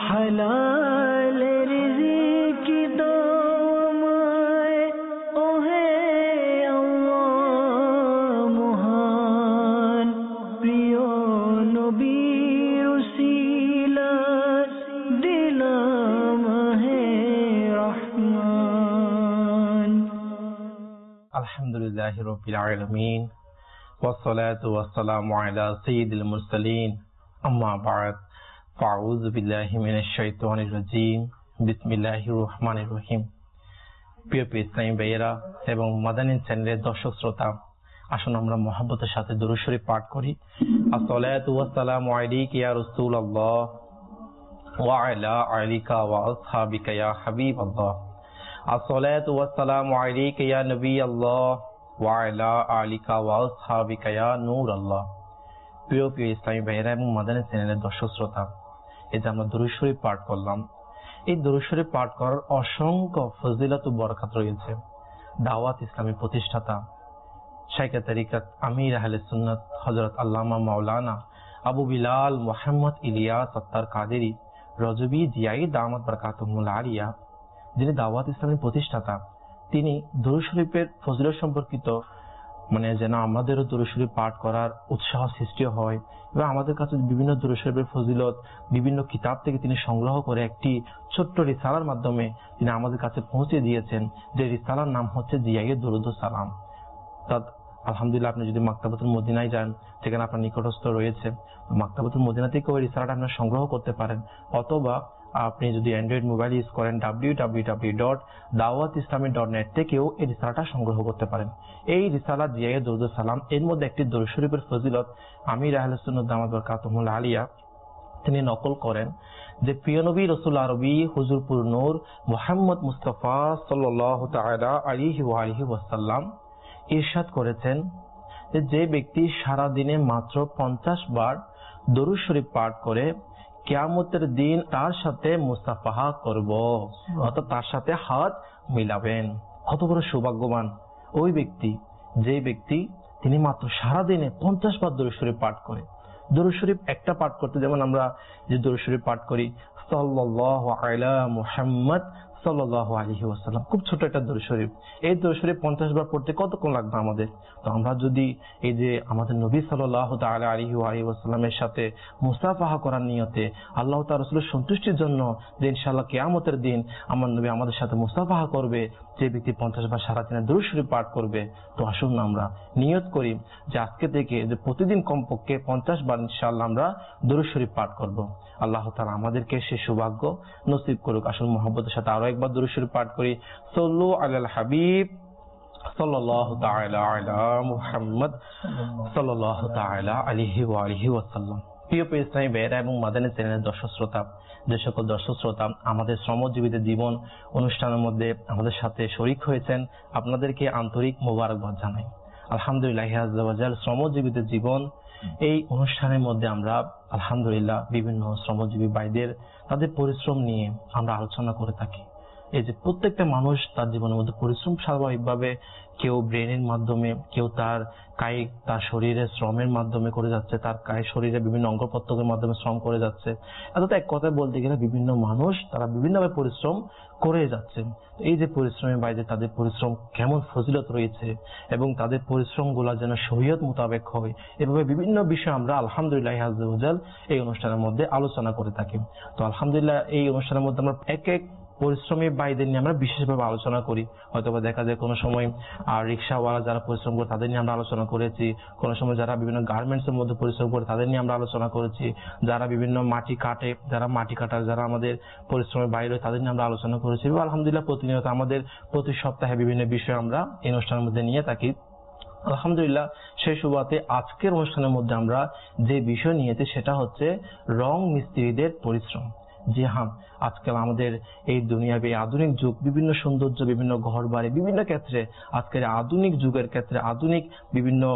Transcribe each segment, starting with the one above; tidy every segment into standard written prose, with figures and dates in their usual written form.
হালাল রিজিক দাওমায় ওহে আল্লাহ মহান প্রিয় নবীর উসিলায় দিলাম হে রহমান। আলহামদুলিল্লাহি রাব্বিল আলামিন ওয়াসসালাতু ওয়াসসালামু আলা সাইয়্যিদিল মুরসালিন আম্মা বা'দ ফাউযু বিল্লাহি মিনাশ শাইতানির রাজীম বিসমিল্লাহির রহমানির রহিম। প্রিয় ইসলামী ভাইয়েরা এবং মাদানী চ্যানেলের দর্শক শ্রোতা, আসুন আমরা মুহাব্বতের সাথে দুরূদ শরীফ পাঠ করি। আসসালাতু ওয়াসসালামু আলাইকা ইয়া রাসূলুল্লাহ ওয়া আলা আলিকা ওয়া আসহাবিকা ইয়া হাবিবাল্লাহ। আসসালাতু ওয়াসসালামু আলাইকা ইয়া নবিয়াল্লাহ ওয়া আলা আলিকা ওয়া আসহাবিকা ইয়া নূরাল্লাহ। প্রিয় ইসলামী ভাইয়েরা এবং মাদানী চ্যানেলের দর্শক শ্রোতা, এই যে আমরা দুরূদ শরীফ পাঠ করলাম, এই দুরূদ শরীফ পাঠ করার অসংখ্য ফজিলত ও বরকত রয়েছে। দাওয়াত ইসলামী প্রতিষ্ঠাতা শাইখে তরিকত আমির আহলে সুন্নাত হযরত আল্লামা মাওলানা আবু বিলাল মুহাম্মদ ইলিয়াস আত্তার কাদেরী রজবী জিয়াই দামাত বরকাতুহুল আলিয়া, যিনি দাওয়াত ইসলামের প্রতিষ্ঠাতা, তিনি দুরূদ শরীফের ফজিলত সম্পর্কিত যেন আমাদেরও দুরূদ শরীফ পাঠ করার উৎসাহ সৃষ্টি হয় এবং আমাদের কাছে বিভিন্ন দুরূদ শরীফের ফজিলত বিভিন্ন কিতাব থেকে তিনি সংগ্রহ করে একটি ছোট্ট রিসালার মাধ্যমে তিনি আমাদের কাছে পৌঁছে দিয়েছেন, যে রিসালার নাম হচ্ছে জিয়ায়ে দুরুদ ও সালাম। আলহামদুলিল্লাহ, আপনি যদি মাকতাবাতুল মদিনায় যান, সেখানে আপনার নিকটস্থ রয়েছে, মাকতাবাতুল মদিনা থেকে ওই রিসালাটা আপনারা সংগ্রহ করতে পারেন, অথবা আপনি যদি অ্যান্ড্রয়েড মোবাইল ইউজ করেন www.dawatislami.net থেকেও এই রিসালাটা সংগ্রহ করতে পারেন। এই রিসালা জিয়ায়ে দুরুদ ও সালাম, এর মধ্যে একটি দুরূদ শরীফের ফজিলত আমির আহলে সুন্নাত দামাত বরকাতুহুল আলিয়া তিনি নকল করেন, যে প্রিয় নবী রাসূল আরবি হুজুরপুর নূর মুহাম্মদ মুস্তাফা সাল্লাল্লাহু তাআলা আলাইহি ওয়া আলিহি ওয়াসাল্লাম ইরশাদ করেছেন যে ব্যক্তি সারা দিনে মাত্র 50 বার দরুদ শরীফ পাঠ করে, কিয়ামতের দিন তার সাথে মুসাফাহা করব, অর্থাৎ তার সাথে হাত মিলাবেন। কত বড় সৌভাগ্যবান ওই ব্যক্তি, যে ব্যক্তি তিনি মাত্র সারা দিনে 50 বার দরুদ শরীফ পাঠ করে। দরুদ শরীফ একটা পাঠ করতে যেমন আমরা যে দরুদ শরীফ পাঠ করি সাল্লাল্লাহু আলা মুহাম্মদ সাল্লাল্লাহু আলাইহি ওয়াসাল্লাম, খুব ছোট একটা দরুদ শরীফ, এই দরুদ শরীফ 50 বার পড়তে কতক্ষণ লাগবে আমাদের? তো আমরা যদি এই যে আমাদের নবী সাল্লাল্লাহু তাআলা আলাইহি ওয়াসাল্লামের সাথে মুসাফাহা করার নিয়তে আল্লাহ তাআলা রাসূলের সন্তুষ্টির জন্য যে ইনশাআল্লাহ কিয়ামতের দিন আমার নবী আমাদের সাথে মুসাফাহা করবে, যে ব্যক্তি 50 বার সারা দিনে দরুদ শরীফ পাঠ করবে, তো আসুন না আমরা নিয়ত করি যে আজকে থেকে যে প্রতিদিন কমপক্ষে 50 বার ইনশাআল্লাহ আমরা দরুদ শরীফ পাঠ করব। আল্লাহ তাআলা আমাদেরকে সেই সৌভাগ্য নসিব করুক। আসুন মুহাব্বতের সাথে আরো একবার দরুদ শরীফ পাঠ করি। সাল্লু আলাল হাবিব সাল্লাল্লাহু তাআলা আলা মুহাম্মদ সাল্লাল্লাহু তাআলা আলাইহি ওয়া আলিহি ওয়াসাল্লাম। প্রিয় ইসলামী ভাইয়েরা এবং মাদানী চ্যানেলের দর্শক শ্রোতা, যে সকল দর্শক শ্রোতা আমাদের শ্রমজীবীদের জীবন অনুষ্ঠানের মধ্যে আমাদের সাথে শরীক হয়েছেন, আপনাদেরকে আন্তরিক মোবারকবাদ জানাই। আলহামদুলিল্লাহ আযজা ওয়া জাল, শ্রমজীবীদের জীবন এই অনুষ্ঠানের মধ্যে আমরা আলহামদুলিল্লাহ বিভিন্ন শ্রমজীবী ভাইদের তাদের পরিশ্রম নিয়ে আমরা আলোচনা করে থাকি। এই যে প্রত্যেকটা মানুষ তার জীবনের মধ্যে পরিশ্রম স্বাভাবিকভাবে, কেউ ব্রেনের মাধ্যমে, কেউ তার কায়িক তার শরীরে শ্রমের মাধ্যমে করে যাচ্ছে, তার কায়িক শরীরে বিভিন্ন অঙ্গ প্রত্যঙ্গের মাধ্যমে শ্রম করে যাচ্ছে। অর্থাৎ এক কথায় বলতে গেলে বিভিন্ন মানুষ তারা বিভিন্নভাবে পরিশ্রম করে যাচ্ছেন। এই যে পরিশ্রমের বাইরে তাদের পরিশ্রম কেমন ফজিলত রয়েছে এবং তাদের পরিশ্রম গুলা যেন শরীয়ত মোতাবেক হয়, এভাবে বিভিন্ন বিষয় আমরা আলহামদুলিল্লাহ আযজা ওয়া জাল এই অনুষ্ঠানের মধ্যে আলোচনা করে থাকি। তো আলহামদুলিল্লাহ এই অনুষ্ঠানের মধ্যে আমরা এক এক পরিশ্রমী ভাইদের নিয়ে আমরা বিশেষভাবে আলোচনা করি। হয়তো দেখা যায় কোনো সময় রিক্সাওয়ালা যারা পরিশ্রম করে তাদের নিয়ে আমরা আলোচনা করেছি, কোনো সময় যারা বিভিন্ন গার্মেন্টস এর মধ্যে পরিশ্রম করে তাদের নিয়ে আমরা আলোচনা করেছি, যারা বিভিন্ন মাটি কাটে, যারা মাটি কাটার যারা আমাদের পরিশ্রমের বাইরে তাদের নিয়ে আমরা আলোচনা করেছি। আলহামদুলিল্লাহ প্রতিনিয়ত আমাদের প্রতি সপ্তাহে বিভিন্ন বিষয় আমরা এই অনুষ্ঠানের মধ্যে নিয়ে থাকি। আলহামদুলিল্লাহ সেই সুবাদে আজকের অনুষ্ঠানের মধ্যে আমরা যে বিষয় নিয়েছি সেটা হচ্ছে রং মিস্ত্রিদের পরিশ্রম। জি হ্যাঁ, আজকাল আমাদের এই দুনিয়াবে আধুনিক যুগ, বিভিন্ন সৌন্দর্য, বিভিন্ন ঘর বাড়ি, বিভিন্ন ক্ষেত্রে আজকের আধুনিক যুগের ক্ষেত্রে আধুনিক বিভিন্ন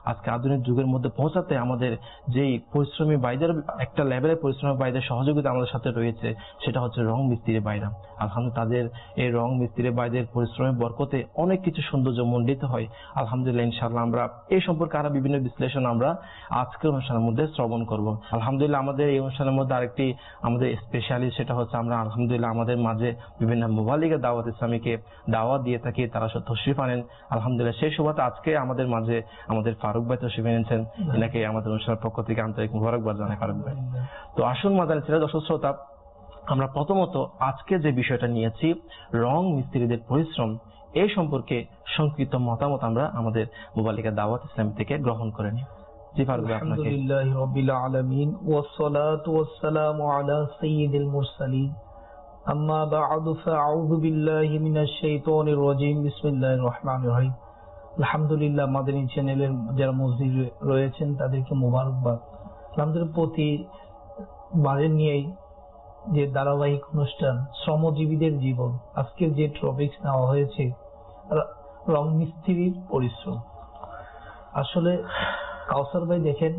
আজকে আধুনিক যুগের মধ্যে পৌঁছাতে আমাদের যেই পরিশ্রমী ভাইদের একটা লেভেলের পরিশ্রমী ভাইদের সহযোগিতা আমাদের সাথে রয়েছে, সেটা হচ্ছে রং মিস্ত্রি ভাইরা। আলহামদুলিল্লাহ তাদের এই রং মিস্ত্রি ভাইদের পরিশ্রমের বরকতে অনেক কিছু সৌন্দর্য মণ্ডিত হয়। আলহামদুলিল্লাহ ইনশাআল্লাহ আমরা এই সম্পর্কে আরো বিভিন্ন বিশ্লেষণ আমরা আজকের অনুষ্ঠানের মধ্যে শ্রবণ করব। আলহামদুলিল্লাহ আমাদের এই অনুষ্ঠানের মধ্যে আরেকটি আমাদের স্পেশালি সেটা হচ্ছে আমরা আলহামদুলিল্লাহ আমাদের মাঝে বিভিন্ন মুবাল্লিগের দাওয়াত ইসলামীকে দাওয়াত দিয়ে থাকি, তারা তশরিফ আনেন। আলহামদুলিল্লাহ সেই সুবাদে আজকে আমাদের মাঝে আমাদের ফারুক ভাই তশরিফ এনেছেন, এনাকে আমাদের অনুষ্ঠানের পক্ষ থেকে আন্তরিক মুবারকবাদ জানাই ফারুক ভাই। তো আসুন মাদানী ছেলে দর্শক শ্রোতা, আমরা প্রথমত আজকে যে বিষয়টা নিয়েছি রং মিস্ত্রিদের পরিশ্রম, এই সম্পর্কে সংক্ষিপ্ত মতামত আমরা আমাদের মুবাল্লিগের দাওয়াত ইসলামী থেকে গ্রহণ করে নিই। জি ফারুক ভাই, আপনাকে। আলহামদুলিল্লাহি রাব্বিল আলামিন ওয়াসসালাতু ওয়াসসালামু আলা সাইয়্যিদিল মুরসালিন আম্মা বা'দু ফাআউযু বিল্লাহি মিনাশ শাইতানির রাজীম বিসমিল্লাহির রহমানির রহিম। আলহামদুলিল্লাহ মাদানী চ্যানেলের যারা মসজিদ রয়েছেন তাদেরকে মোবারকবাদ। আলহামদুলিল্লাহ প্রতিবারের নিয়েই যে ধারাবাহিক অনুষ্ঠান শ্রমজীবীদের জীবন, আজকের যে টপিক নেওয়া হয়েছে রং মিস্ত্রির পরিশ্রম। আসলে কাউসার ভাই দেখেন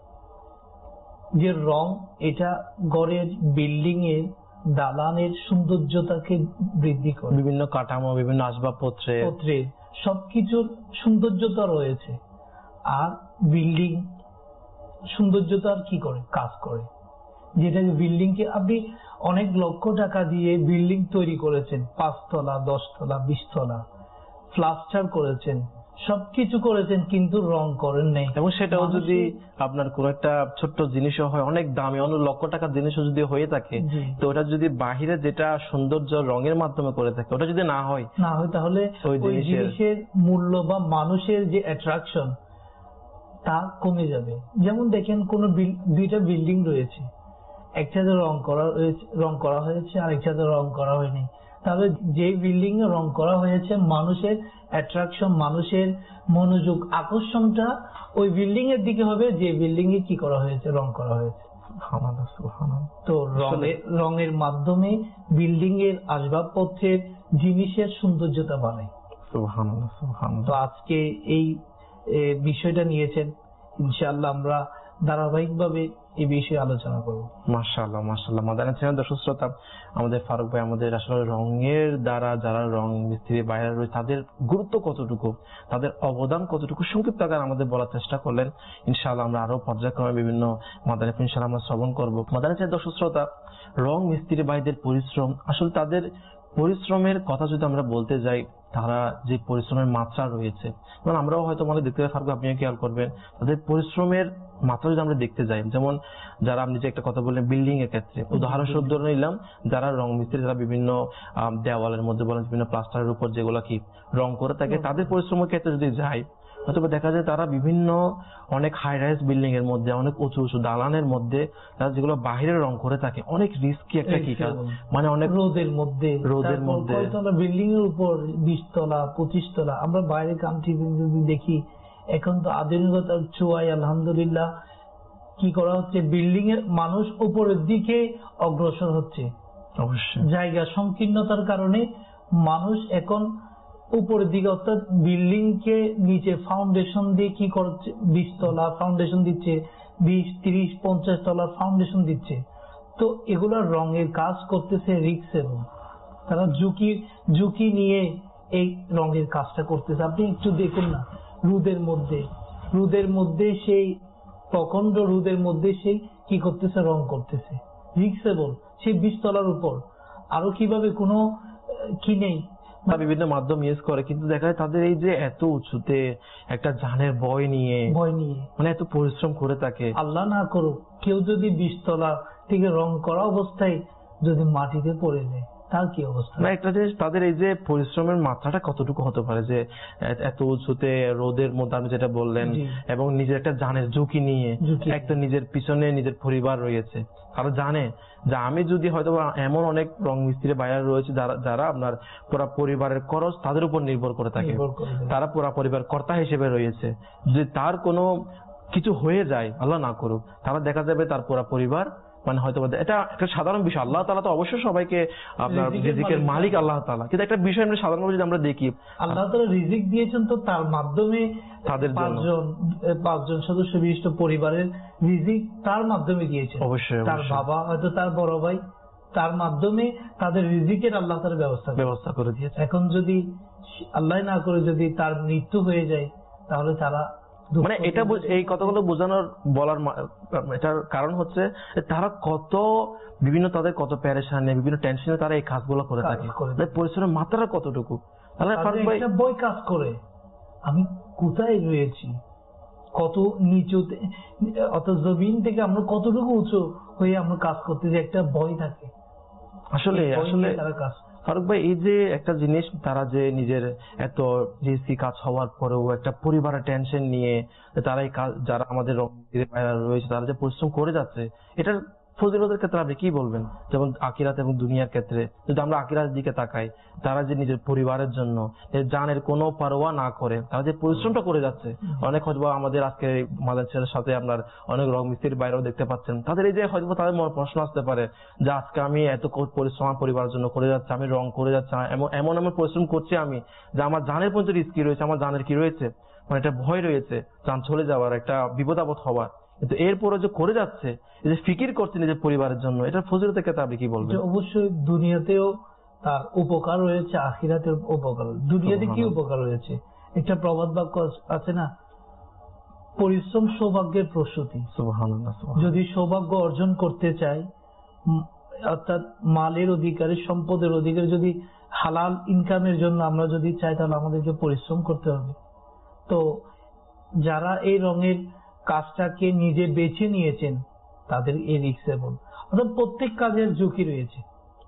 যে রং এটা গড়ের বিল্ডিং এর দালানের সৌন্দর্যতাকে বৃদ্ধি করে, বিভিন্ন কাঠামো বিভিন্ন আসবাবপত্রে সবকিছুর সৌন্দর্যতা রয়েছে। আর বিল্ডিং সৌন্দর্যতার কি করে কাজ করে, যেটা বিল্ডিং কে আপনি অনেক লক্ষ টাকা দিয়ে বিল্ডিং তৈরি করেছেন, 5 তলা 10 তলা 20 তলা, প্লাস্টার করেছেন, সবকিছু করেছেন, কিন্তু রং করেন নাই। এবং সেটাও যদি আপনার কোন একটা ছোট্ট জিনিসও হয়, অনেক দামি অনেক লক্ষ টাকার জিনিসও যদি হয়ে থাকে, তো ওটা যদি বাহিরে যেটা সৌন্দর্য রঙের মাধ্যমে করে থাকে ওটা যদি না হয় তাহলে ওই জিনিসের মূল্য বা মানুষের যে অ্যাট্রাকশন তা কমে যাবে। যেমন দেখেন কোন দুইটা বিল্ডিং রয়েছে, একটাতে রং করা হয়েছে আর একটাতে রং করা হয়নি, তাহলে যে বিল্ডিং এ রং করা হয়েছে মানুষের অ্যাট্রাকশন, মানুষের মনোযোগ আকর্ষণটা ওই বিল্ডিং এর দিকে হবে যে বিল্ডিং এ কি করা হয়েছে, রং করা হয়েছে। তো রঙের মাধ্যমে বিল্ডিং এর আসবাবপত্রের জিনিসের সৌন্দর্যতা বাড়ে। তো আজকে এই বিষয়টা নিয়েছেন, ইনশাআল্লাহ আমরা ধারাবাহিকভাবে এই বিষয়ে আলোচনা করব। মাশাআল্লাহ মাশাআল্লাহ। মাদানী চ্যানেল দর্শক শ্রোতা, আমাদের ফারুক ভাই আমাদের আসলে রঙের দ্বারা যারা রং মিস্ত্রি বাইরে রয়েছে তাদের গুরুত্ব কতটুকু, তাদের অবদান কতটুকু সংক্ষিপ্ত আকারে আমাদের বলার চেষ্টা করলেন। ইনশাআল্লাহ আমরা আরো পর্যায়ক্রমে বিভিন্ন মাদানী ইনশাআল্লাহ আমরা শ্রবণ করবো। মাদানী চ্যানেল দর্শক শ্রোতা, রং মিস্ত্রি ভাইদের পরিশ্রম, আসলে তাদের পরিশ্রমের কথা যদি আমরা বলতে যাই, তারা যে পরিশ্রমের মাত্রা রয়েছে, যেমন আমরাও হয়তো মনে দেখতে পাই, ফারুক আপনিও খেয়াল করবেন, তাদের পরিশ্রমের মাত্রা যদি আমরা দেখতে যাই, যেমন যারা আপনি যে একটা কথা বললেন বিল্ডিং এর ক্ষেত্রে উদাহরণস্বরূপ ধরে নিলাম, যারা রং মিস্ত্রি যারা বিভিন্ন দেওয়ালের মধ্যে বলেন বিভিন্ন প্লাস্টারের উপর যেগুলো কি রং করে থাকে, তাদের পরিশ্রমের ক্ষেত্রে যদি যাই হয়তো দেখা যায় তারা বিভিন্ন অনেক হাই রাইজ বিল্ডিং এর মধ্যে অনেক উঁচু উঁচু দালানের মধ্যে তারা যেগুলো বাহিরে রং করে থাকে, অনেক রিস্কি একটা কি কাজ, মানে অনেক রোদের মধ্যে বিল্ডিং এর উপর 20 তলা 25 তলা। আমরা বাইরের কান্ট্রি যদি দেখি, এখন তো আধুনিকতার ছোঁয়ায় আলহামদুলিল্লাহ কি করা হচ্ছে, বিল্ডিং এর মানুষ উপরের দিকে অগ্রসর হচ্ছে। অবশ্যই জায়গা সংকীর্ণতার কারণে মানুষ এখন উপরের দিকে, অর্থাৎ বিল্ডিং কে নিচে ফাউন্ডেশন দিয়ে কি করছে, 20 তলা ফাউন্ডেশন দিচ্ছে, 20, 30, 50 তলার ফাউন্ডেশন দিচ্ছে। তো এগুলা রঙের কাজ করতেছে রিস্ক, এবং তারা ঝুঁকি নিয়ে এই রঙের কাজটা করতেছে। আপনি একটু দেখুন না, রোদের মধ্যে সেই প্রচন্ড রোদের মধ্যে সেই কি করতেছে, রং করতেছে, রিক্সেবল, সেই 20 তলার উপর। আরো কিভাবে কোনো কি নেই, বিভিন্ন মাধ্যম ইউজ করে, কিন্তু দেখা যায় তাদের এই যে এত উঁচুতে একটা জানের ভয় নিয়ে মানে এত পরিশ্রম করে থাকে। আল্লাহ না করুক কেউ যদি 20 তলা থেকে রং করা অবস্থায় যদি মাটিতে পড়ে যায়, তার কি অবস্থা? না, একটা জিনিস তাদের এই যে পরিশ্রমের মাত্রাটা কতটুকু হতে পারে, যে এত উঁচুতে রোদের মধ্যে আপনি যেটা বললেন, এবং নিজের একটা জানের ঝুঁকি নিয়ে, একটা নিজের পিছনে নিজের পরিবার রয়েছে, তারা জানে যে আমি যদি হয়তো এমন অনেক রং মিস্ত্রি বাইরে রয়েছে যারা আপনার পুরা পরিবারের খরচ তাদের উপর নির্ভর করে থাকে, তারা পুরা পরিবার কর্তা হিসেবে রয়েছে, যদি তার কোনো কিছু হয়ে যায় আল্লাহ না করুক, তারা দেখা যাবে তার পুরা পরিবার মানে হয়তো এটা একটা সাধারণ বিষয়। আল্লাহ তাআলা তো অবশ্যই সবাইকে আপনার রিজিকের মালিক আল্লাহ তাআলা, কিন্তু একটা বিষয় আমরা সাধারণভাবে যদি আমরা দেখি, আল্লাহ তাআলা রিজিক দিয়েছেন তো তার মাধ্যমে তাদের পাঁচজন সদস্য বিশিষ্ট পরিবারের রিজিক তার মাধ্যমে দিয়েছেন। অবশ্যই তার বাবা হয়তো তার বড় ভাই, তার মাধ্যমে তাদের রিজিকের আল্লাহ তার ব্যবস্থা করে দিয়েছে। এখন যদি আল্লাহ না করে যদি তার মৃত্যু হয়ে যায়, তাহলে তারা মানে এটা এই কথাগুলো বোঝানোর বলার এটার কারণ হচ্ছে তারা কত বিভিন্ন তাদের কত প্যারেশানি, বিভিন্ন টেনশনে তারা এই কাজগুলো করে থাকে, পরিশ্রমের মাত্রা কতটুকু। তাহলে একটা বই কাজ করে আমি কোথায় রয়েছি, কত নিচুতে, অত জমিন থেকে আমরা কতটুকু উঁচু হয়ে আমরা কাজ করতে যে একটা ভয় থাকে। আসলে ফারুক ভাই, এই যে একটা জিনিস তারা যে নিজের এত জিএসসি কাজ হওয়ার পরেও একটা পরিবারের টেনশন নিয়ে তারা এই কাজ, যারা আমাদের রয়েছে তারা যে পরিশ্রম করে যাচ্ছে, এটার ফজিলতের ক্ষেত্রে আপনি কি বলবেন? যেমন আখিরাত এবং দুনিয়ার ক্ষেত্রে যদি আমরা আখিরাতের দিকে তাকাই, তারা যে নিজের পরিবারের জন্য জানের কোনো পারোয়া না করে তারা যে পরিশ্রমটা করে যাচ্ছে, অনেক হয়তো আমাদের আজকে মাদারসার সাথে আপনার অনেক রং মিস্ত্রির বাইরেও দেখতে পাচ্ছেন, তাদের এই যে হয়তো তাদের প্রশ্ন আসতে পারে যে আজকে আমি এত পরিশ্রম আমার পরিবারের জন্য করে যাচ্ছি, আমি রং করে যাচ্ছি, এমন পরিশ্রম করছি আমি যে আমার জানের পর্যন্ত রিস্ক কি রয়েছে, আমার জানের কি রয়েছে, মানে একটা ভয় রয়েছে জান চলে যাওয়ার, একটা বিপদ আপদ হওয়ার, কিন্তু এরপরে যে করে যাচ্ছে, এই যে ফিকির করছে নিজের পরিবারের জন্য, এটার ফজিলতের ক্ষেত্রে আপনি কি বলবেন? অবশ্যই দুনিয়াতেও তার উপকার রয়েছে, আখিরাতের উপকার। দুনিয়াতে কি উপকার রয়েছে? একটা প্রবাদ বাক্য আছে না, পরিশ্রম সৌভাগ্যের প্রসূতি। যদি সৌভাগ্য অর্জন করতে চাই, অর্থাৎ মালের অধিকারী, সম্পদের অধিকারী, যদি হালাল ইনকামের জন্য আমরা যদি চাই, তাহলে আমাদেরকে পরিশ্রম করতে হবে। তো যারা এই রঙের কাজটাকে নিজে বেছে নিয়েছেন তাদের এই রিস্কেবল, অর্থাৎ প্রত্যেক কাজের ঝুঁকি রয়েছে,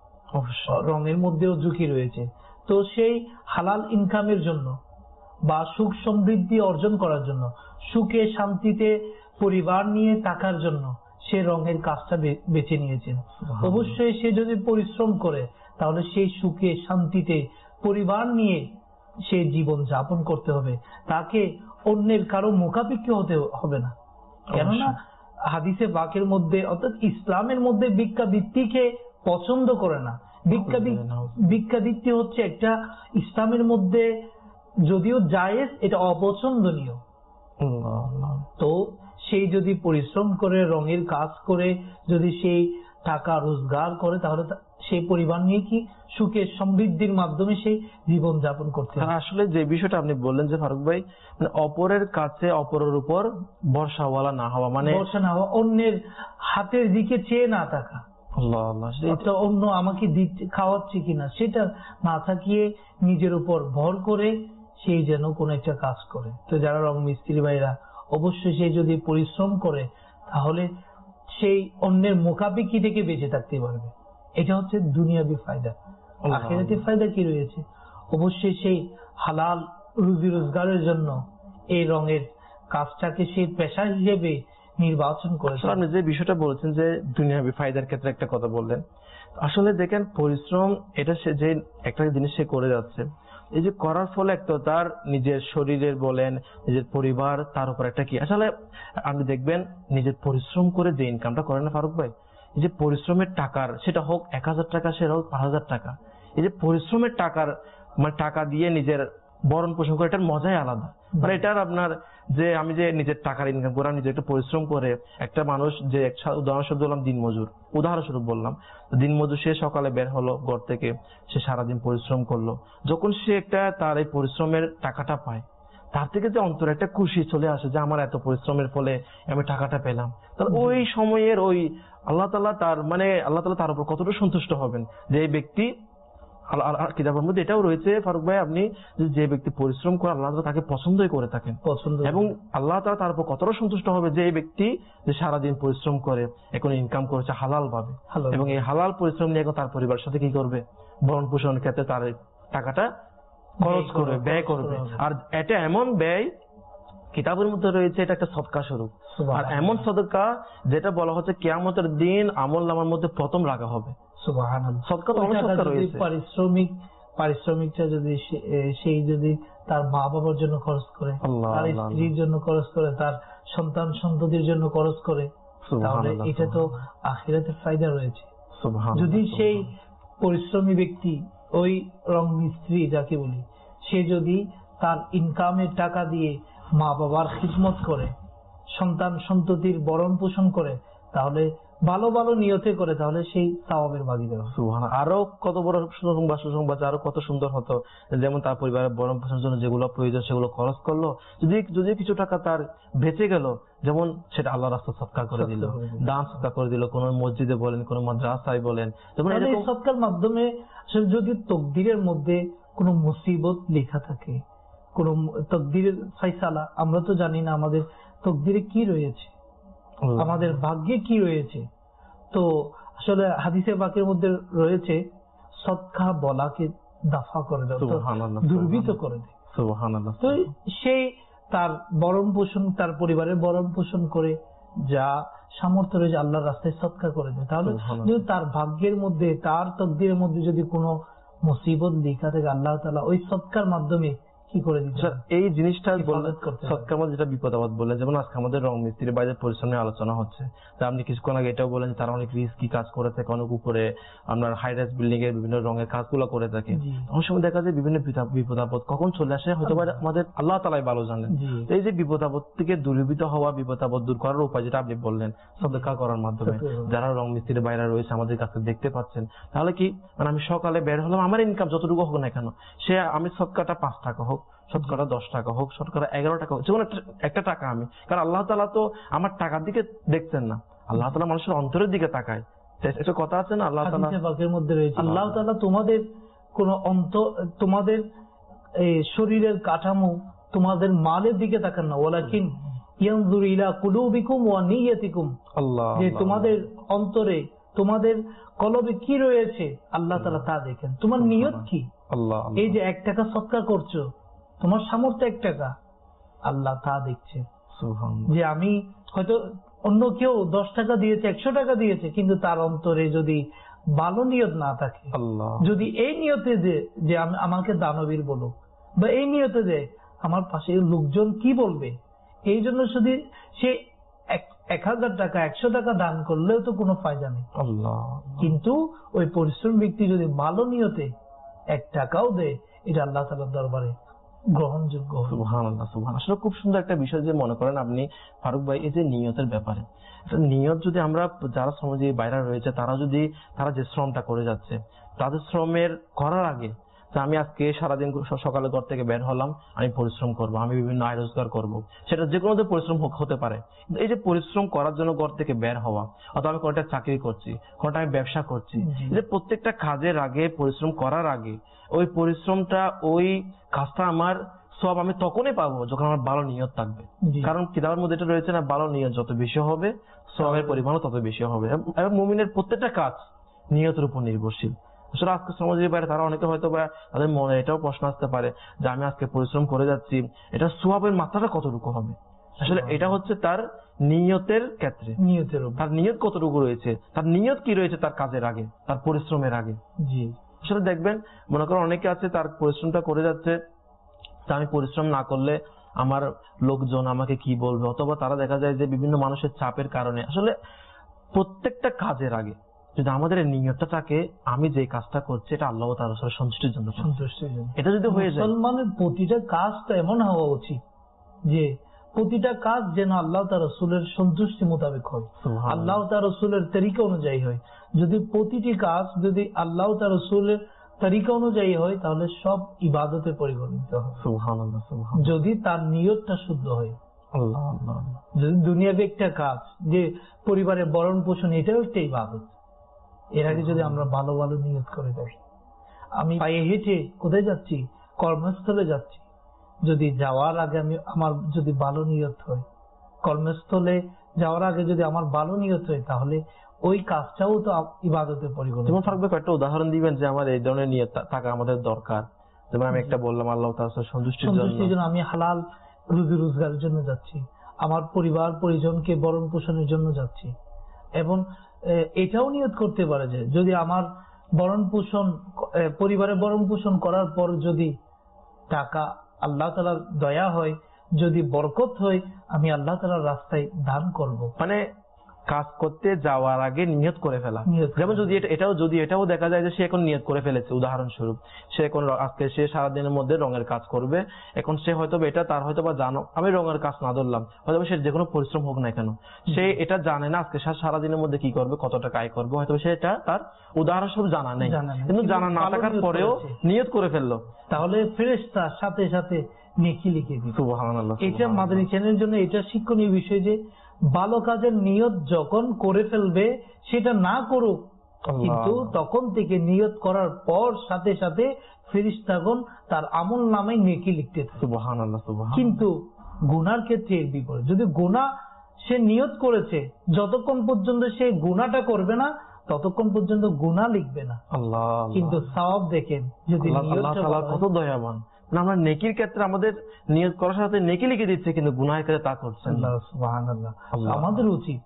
রঙের মধ্যেও ঝুঁকি রয়েছে। তো সেই হালাল ইনকামের জন্য বা সুখ সমৃদ্ধি অর্জন করার জন্য, সুখে শান্তিতে পরিবার নিয়ে থাকার জন্য সে রঙের কাজটা বেছে নিয়েছেন। অবশ্যই সে যদি পরিশ্রম করে, তাহলে সেই সুখে শান্তিতে পরিবার নিয়ে সে জীবন যাপন করতে হবে, তাকে অন্যের কারো মুখাপেক্ষী হতে হবে না। কেননা হাদিসে পাকের মধ্যে, অর্থাৎ ইসলামের মধ্যে ভিক্ষাবৃত্তিকে পছন্দ করে না। ভিক্ষাবৃত্তি হচ্ছে একটা ইসলামের মধ্যে যদিও জায়েজ, এটা অপছন্দনীয়। তো সেই যদি পরিশ্রম করে, রঙের কাজ করে যদি সেই টাকা রোজগার করে, তাহলে সেই পরিবার নিয়ে কি সুখে সমৃদ্ধির মাধ্যমে সেই জীবন যাপন করতে হবে। আসলে যে বিষয়টা আপনি বললেন যে ফারুক ভাই, অপরের কাছে অপরের উপর ভরসাওয়ালা না হওয়া, মানে ভরসা না হওয়া, অন্যের হাতের দিকে চেয়ে না থাকা, অন্য আমাকে খাওয়াচ্ছে কিনা সেটা না থাকিয়ে নিজের উপর ভর করে সেই যেন কোন একটা কাজ করে। তো যারা রং মিস্ত্রি ভাইরা, অবশ্যই সে যদি পরিশ্রম করে, তাহলে সেই অন্যের মুখাপেক্ষী থেকে বেঁচে থাকতে পারবে। এটা হচ্ছে দুনিয়াবি ফায়দা। আখিরাতি ফায়দা কি রয়েছে? অবশ্যই সেই হালাল রুজি রোজগারের জন্য এই রঙের কাজটাকে সেই পেশা হিসেবে নির্বাচন করেছে। আপনি যে বিষয়টা বলছেন যে দুনিয়াবি ফায়দার ক্ষেত্রে একটা কথা বললেন, আসলে দেখেন পরিশ্রম এটা সে যে একটা জিনিস সে করে যাচ্ছে, এই যে করার ফলে একটা তার নিজের শরীরের বলেন, নিজের পরিবার, তার উপর একটা কি, আসলে আপনি দেখবেন নিজের পরিশ্রম করে যে ইনকামটা করেন না ফারুক ভাই, এই যে পরিশ্রমের টাকার, সেটা হোক 1000 টাকা, সেটা হোক 5000 টাকা, এই যে পরিশ্রমের টাকার মানে টাকা দিয়ে নিজের বরণ পোষণ করে, এটার মজাই আলাদা। মানে এটার আপনার যে আমি যে নিজের টাকার ইনকাম করে, নিজে একটা পরিশ্রম করে, একটা মানুষ যে উদাহরণস্বরূপ বললাম দিনমজুর, উদাহরণস্বরূপ বললাম, দিনমজুর সে সকালে বের হলো ঘর থেকে, সে সারাদিন পরিশ্রম করলো, যখন সে একটা তার এই পরিশ্রমের টাকাটা পায়, তার থেকে যে অন্তরে একটা খুশি চলে আসে যে আমার এত পরিশ্রমের ফলে আমি টাকাটা পেলাম, তাহলে ওই সময়ের ওই আল্লাহ তাআলা তার উপর কতটা সন্তুষ্ট হবেন যে এই ব্যক্তি, কিতাবের মধ্যে এটাও রয়েছে ফারুক ভাই, আপনি যে ব্যক্তি পরিশ্রম করে আল্লাহ তাআলা তাকে পছন্দই করে থাকেন, এবং আল্লাহ তাআলা তার উপর কতটা সন্তুষ্ট হবে যে এই ব্যক্তি যে সারাদিন পরিশ্রম করে এখন ইনকাম করেছে হালাল ভাবে, এবং এই হালাল পরিশ্রম নিয়ে তার পরিবারের সাথে কি করবে, ভরণ পোষণের ক্ষেত্রে তার টাকাটা খরচ করবে, ব্যয় করবে। আর এটা এমন ব্যয় কিতাবের মধ্যে রয়েছে, এটা একটা সদকা স্বরূপ, আর এমন সদকা যেটা বলা হচ্ছে কিয়ামতের দিন আমলনামার মধ্যে প্রথম রাখা হবে। পারিশ্রমিকটা যদি সেই যদি তার মা বাবার জন্য খরচ করে, তার স্ত্রীর জন্য খরচ করে, তার সন্তান সন্ততির জন্য খরচ করে, তাহলে এটা তো আখিরাতের ফায়দা রয়েছে। যদি সেই পরিশ্রমী ব্যক্তি, ওই রং মিস্ত্রি যাকে বলি, সে যদি তার ইনকামের টাকা দিয়ে মা বাবার খিদমত করে, সন্তান সন্ততির ভরণ পোষণ করে, তাহলে ভালো ভালো নিয়তে করে, তাহলে সেই সওয়াবের ভাগীদার। আরো কত বড় সুসংবাদ, আরো কত সুন্দর হতো। যেমন তার পরিবারের ভরণ পোষণের জন্য যেগুলো প্রয়োজন সেগুলো খরচ করলো, যদি কিছু টাকা তার বেঁচে গেল, যেমন সেটা আল্লাহর রাস্তায় সদকা করে দিল, দান সদকা করে দিল, কোন মসজিদে বলেন, কোন মাদ্রাসায় বলেন। যেমন এই সদকার মাধ্যমে যদি তকদিরের মধ্যে কোনো মুসিবত লেখা থাকে, কোন তকদিরের ফায়সালা, আমরা তো জানি না আমাদের তকদিরে কি রয়েছে, আমাদের ভাগ্যে কি রয়েছে। তো আসলে হাদিসে পাকের মধ্যে রয়েছে সদকা বলাকে দাফা করে দেয়, দুর্বৃত করে দেয়। তো সেই তার ভরণ পোষণ, তার পরিবারের ভরণ পোষণ করে যা সামর্থ্য রয়েছে আল্লাহর রাস্তায় সদকা করে দেয়। তাহলে যদি তার ভাগ্যের মধ্যে, তার তকদিরের মধ্যে যদি কোনো মুসিবত লেখা থাকে, আল্লাহ তাআলা ওই সদকার মাধ্যমে কি করে দিতে। এই জিনিসটা সদকার মধ্যে যেটা বিপদ আপদ বলে, যেমন আজকে আমাদের রং মিস্ত্রির বাইরে পরিশ্রম নিয়ে আলোচনা হচ্ছে। আপনি কিছুক্ষণ আগে এটাও বলেন তারা অনেক রিস্কি কাজ করে থাকে, অনেক উপরে আপনার হাই রাইজ বিল্ডিং এর বিভিন্ন রঙের কাজগুলো করে থাকে। অনেক সময় দেখা যায় বিভিন্ন বিপদ আপদ কখন চলে আসে হয়তো আমাদের আল্লাহ তাআলাই ভালো জানেন। এই যে বিপদ আপদ থেকে দূরীভূত হওয়া, বিপদ আপদ দূর করার উপায় যেটা আপনি বললেন সদকা করার মাধ্যমে, যারা রং মিস্ত্রির বাইরে রয়েছে আমাদের কাছে দেখতে পাচ্ছেন, তাহলে কি মানে আমি সকালে বের হলাম, আমার ইনকাম যতটুকু হোক না কেন, সে আমি সদকাটা 5 টাকা হোক, শতকরা 10 টাকা হোক, শতকরা 11 টাকা হোক, যেমন একটা টাকা আমি, কারণ আল্লাহ তাআলা তো আমার টাকার দিকে দেখছেন না, আল্লাহ তাআলা মানুষের অন্তরের দিকে তাকায়। একটা কথা আছে না, আল্লাহ তাআলা বাক্যের মধ্যে রয়েছে, আল্লাহ তাআলা তোমাদের কোন তোমাদের শরীরের কাঠামো, তোমাদের মালের দিকে তাকান না, ওয়ালাকিন ইয়ানজুরু ইলা কুলুবিকুম ওয়া নিয়াতিকুম, যে তোমাদের অন্তরে, তোমাদের কলবে কি রয়েছে আল্লাহ তাআলা তা দেখেন, তোমার নিয়ত কি। এই যে 1 টাকা সদকা করছো, তোমার সামর্থ্য 1 টাকা, আল্লাহ তা দেখছে। যে আমি হয়তো অন্য কেউ 10 টাকা দিয়েছে, 100 টাকা দিয়েছে, কিন্তু তার অন্তরে যদি ভালো নিয়ত না থাকে, যদি এই নিয়তে যে আমাকে দানবীর বলো, বা এই নিয়তে যে আমার পাশে লোকজন কি বলবে, এই জন্য যদি সে 1000 টাকা 100 টাকা দান করলেও তো কোনো ফায়দা নেই। কিন্তু ওই পরিশ্রম ব্যক্তি যদি ভালো নিয়তে 1 টাকাও দেয়, এটা আল্লাহ তাআলার দরবারে গ্রহণযোগ্য। সুবহানাল্লাহ, সুবহানাল্লাহ। আসলে খুব সুন্দর একটা বিষয় যে মনে করেন আপনি ফারুক ভাই, এই যে নিয়তের ব্যাপারে, নিয়ত যদি আমরা যারা শ্রমজীবী বাইরে রয়েছে তারা যে শ্রমটা করে যাচ্ছে, তাদের শ্রমের করার আগে আমি আজকে সারাদিন সকালে ঘর থেকে বের হলাম, আমি পরিশ্রম করব, আমি বিভিন্ন আয় রোজগার করবো, সেটা যে কোনো পরিশ্রম হতে পারে। এই যে পরিশ্রম করার জন্য ঘর থেকে বের হওয়া, অথবা আমি কোনটা চাকরি করছি, কোনটা আমি ব্যবসা করছি, যে প্রত্যেকটা কাজের আগে, পরিশ্রম করার আগে, ওই পরিশ্রমটা, ওই কাজটা আমার সব আমি তখনই পাবো যখন আমার ভালো নিয়ত থাকবে। কারণ কিতাবের মধ্যে এটা রয়েছে না, ভালো নিয়ত যত বেশি হবে সওয়াবের পরিমাণও তত বেশি হবে। এবং মুমিনের প্রত্যেকটা কাজ নিয়তের উপর নির্ভরশীল। আসলে আজকে সমাজের বাইরে তারা অনেকে হয়তো বা তাদের মনে এটাও প্রশ্ন আসতে পারে যে আমি আজকে পরিশ্রম করে যাচ্ছি, এটা সওয়াবের মাত্রাটা কতটুকু হবে। আসলে এটা হচ্ছে তার নিয়তের ক্ষেত্রে, তার নিয়ত কতটুকু রয়েছে, তার নিয়ত কি রয়েছে তার কাজের আগে, তার পরিশ্রমের আগে। আসলে দেখবেন, মনে করেন অনেকে আছে তার পরিশ্রমটা করে যাচ্ছে, তা আমি পরিশ্রম না করলে আমার লোকজন আমাকে কি বলবে, অথবা তারা দেখা যায় যে বিভিন্ন মানুষের চাপের কারণে। আসলে প্রত্যেকটা কাজের আগে যদি আমাদের নিয়তটা থাকে, আমি যে কাজটা করছি এটা আল্লাহ তাআলার সন্তুষ্টির জন্য, এটা যদি হয়ে যায়, মুসলমানের প্রতিটা কাজ তো এমন হওয়া উচিত যে প্রতিটা কাজ যেন আল্লাহ তার রাসূলের সন্তুষ্টি মোতাবেক হয়, আল্লাহ তার রাসূলের তরিকা অনুযায়ী হয়। যদি প্রতিটি কাজ যদি আল্লাহ তার রাসূলের তরিকা অনুযায়ী হয়, তাহলে সব ইবাদতে পরিগণিত হয়। সুবহানাল্লাহ, সুবহানাল্লাহ। যদি তার নিয়তটা শুদ্ধ হয়, আল্লাহ আল্লাহ। যদি দুনিয়াবি একটা কাজ, যে পরিবারের ভরণ পোষণ, এটাও একটা ইবাদত। এর আগে যদি আমরা ভালো ভালো নিয়ত করে থাকি, আমি পায়ে হেঁটে কোথায় যাচ্ছি, কর্মস্থলে যাচ্ছি, যদি যাওয়ার আগে আমার যদি ভালো নিয়ত হয়, কর্মস্থলে যাওয়ার আগে যদি আমার ভালো নিয়ত হয়, তাহলে ওই কাজটাও তো ইবাদতে পরিগণিত। যেমন থাকবে একটা উদাহরণ দিবেন যে আমার এই ধরনের নিয়ত থাকা আমাদের দরকার। যেমন আমি একটা বললাম আল্লাহ তাআলার সন্তুষ্টির জন্য আমি হালাল রুজি রোজগারের জন্য যাচ্ছি, আমার পরিবার পরিজনকে ভরণ পোষণের জন্য যাচ্ছি। এবং এটাও নিয়ত করতে পারে যে যদি আমার ভরণ পোষণ, পরিবারের ভরণ পোষণ করার পর যদি টাকা আল্লাহ তাআলার দয়া হয়, যদি বরকত হয়, আমি আল্লাহ তাআলার রাস্তায় দান করব। মানে কাজ করতে যাওয়ার আগে নিয়ত করে ফেলা। নিয়ত করে যেমন যদি এটাও দেখা যায় যে সে এখন নিয়ত করে ফেলেছে, উদাহরণস্বরূপ সে এখন আজকে সে সারাদিনের মধ্যে রঙের কাজ করবে, এখন সে হয়তো এটা তার হয়তো বা জানো আমি রঙের কাজ না ধরলাম, হয়তো সে যে কোনো পরিশ্রম হোক না কেন সে এটা জানে না আজকে সারাদিনের মধ্যে কি করবে, কত টাকা আয় করবে, হয়তো সে এটা তার উদাহরণস্বরূপ জানা নেই, কিন্তু জানা না থাকার পরেও নিয়ত করে ফেললো, তাহলে ফেরেশতা সাথে সাথে নেকি লিখে দিবে। সুবহানাল্লাহ। এটা মাদানী চ্যানেলের জন্য এটা শিক্ষণীয় বিষয় যে ভালো কাজের নিয়ত যখন করে ফেলবে সেটা না করুক, কিন্তু তখন থেকে নিয়ত করার পর সাথে সাথে ফেরেশতাগণ তার আমল নামে নেকি লিখতে থাকে। সুবহানাল্লাহ সুবহানাল্লাহ। কিন্তু গুনার ক্ষেত্রে এর বিপরীত, যদি গুনাহ সে নিয়ত করেছে যতক্ষণ পর্যন্ত সে গুনাহটা করবে না ততক্ষণ পর্যন্ত গুনাহ লিখবে না। আল্লাহ, কিন্তু সওয়াব দেখেন যদি আল্লাহ তাআলা কত দয়াবান, আমরা নেকির ক্ষেত্রে আমাদের নিয়ত করার সাথে নেকি লিখে দিচ্ছে, কিন্তু গুনাহের ক্ষেত্রে তা করছেন না। সুবহানাল্লাহ। আমাদের উচিত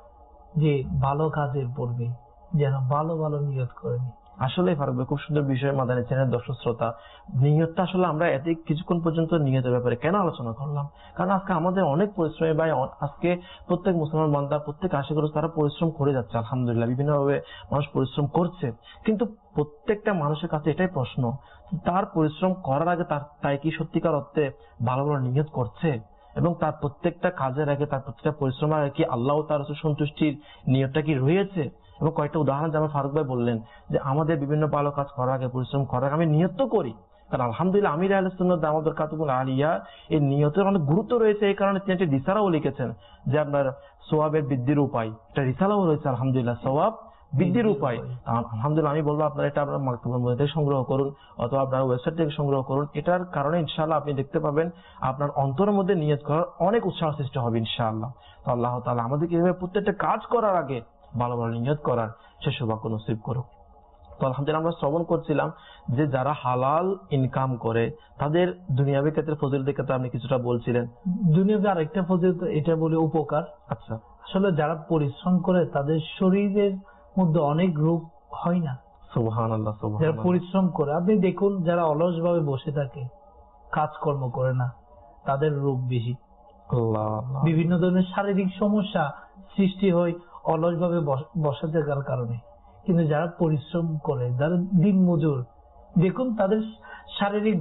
যে ভালো কাজের পূর্বে যেন ভালো ভালো নিয়ত করে নি। আসলে ফারুক ভাই খুব সুন্দর বিষয়। মাদানী চ্যানেল দর্শক শ্রোতা, নিয়তটা আসলে আমরা এত কিছুক্ষণ পর্যন্ত নিয়তের ব্যাপারে কেন আলোচনা করলাম, কারণ আজকে আমাদের অনেক পরিশ্রমী ভাই, আজকে প্রত্যেক মুসলমান বান্দা প্রত্যেক আশিকর তারা পরিশ্রম করে যাচ্ছে, আলহামদুলিল্লাহ বিভিন্ন ভাবে মানুষ পরিশ্রম করছে, কিন্তু প্রত্যেকটা মানুষের কাছে এটাই প্রশ্ন, তার পরিশ্রম করার আগে তাই কি সত্যিকার অর্থে ভালো ভালো নিয়ত করছে, এবং তার প্রত্যেকটা কাজের আগে তার প্রত্যেকটা পরিশ্রমের আগে কি আল্লাহ তার সন্তুষ্টির নিয়তটা কি রয়েছে। এবং কয়েকটা উদাহরণ যেমন ফারুক ভাই বললেন যে আমাদের বিভিন্ন ভালো কাজ করার আগে পরিশ্রম করার আগে আমি নিয়ত তো করি, কারণ আলহামদুলিল্লাহ আমির আহলে সুন্নাত দামাত বরকাতুহুল আলিয়া এই নিয়তের অনেক গুরুত্ব রয়েছে। এই কারণে তিনি একটি রিসালাও লিখেছেন যে আপনার সওয়াবের বৃদ্ধির উপায়, এটা রিসালাও রয়েছে আলহামদুলিল্লাহ, সওয়াব বৃদ্ধির উপায়। আলহামদুলিল্লাহ আমি বলবো আপনারা এটা আপনার মাকতুবের মধ্যে থেকে সংগ্রহ করুন অথবা আপনার ওয়েবসাইট থেকে সংগ্রহ করুন, এটার কারণে ইনশাআল্লাহ আপনি দেখতে পাবেন আপনার অন্তরের মধ্যে নিয়ত করার অনেক উৎসাহ সৃষ্টি হবে ইনশাআল্লাহ। তো আল্লাহ তাআলা আমাদেরকে এভাবে প্রত্যেকটা কাজ করার আগে ভালো ভালো নিয়ত করার সে সৌভাগ্য নসিব করুক। তো আলহামদুলিল্লাহ আমরা শ্রবণ করছিলাম যে যারা হালাল ইনকাম করে তাদের দুনিয়াবী ক্ষেত্রে ফজিলতের ক্ষেত্রে আপনি কিছুটা বলছিলেন। দুনিয়াবী আরেকটা ফজিলত এটা বলে উপকার। আচ্ছা, আসলে যারা পরিশ্রম করে তাদের শরীরের মধ্যে অনেক রোগ হয় না। সুবহানাল্লাহ যারা সুবহানাল্লাহ। পরিশ্রম করে, আপনি দেখুন যারা অলস ভাবে বসে থাকে কাজকর্ম করে না তাদের রোগ বেশি, আল্লাহ, বিভিন্ন ধরনের শারীরিক সমস্যা সৃষ্টি হয় অলস ভাবে বসে থাকার কারণে। কিন্তু যারা পরিশ্রম করে, যারা দিন মজুর, দেখুন তাদের শারীরিক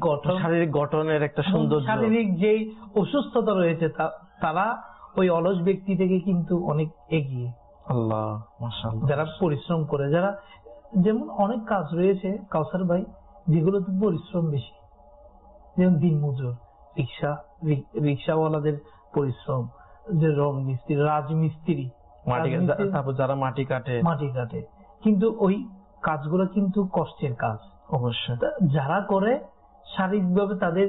গঠনের একটা সুন্দর, শারীরিক যে অসুস্থতা রয়েছে তারা ওই অলস ব্যক্তি থেকে কিন্তু অনেক এগিয়ে। আল্লাহ মাশাআল্লাহ। যারা পরিশ্রম করে, যারা যেমন অনেক কাজ রয়েছে কাউসার ভাই যেগুলোতে পরিশ্রম বেশি, যেমন দিন মজুর, রিক্সাওয়ালাদের পরিশ্রম, যে রং মিস্ত্রি, রাজমিস্ত্রি, তারপর যারা মাটি কাটে, কিন্তু ওই কাজগুলো কিন্তু কষ্টের কাজ অবশ্যই। যারা করে শারীরিকভাবে তাদের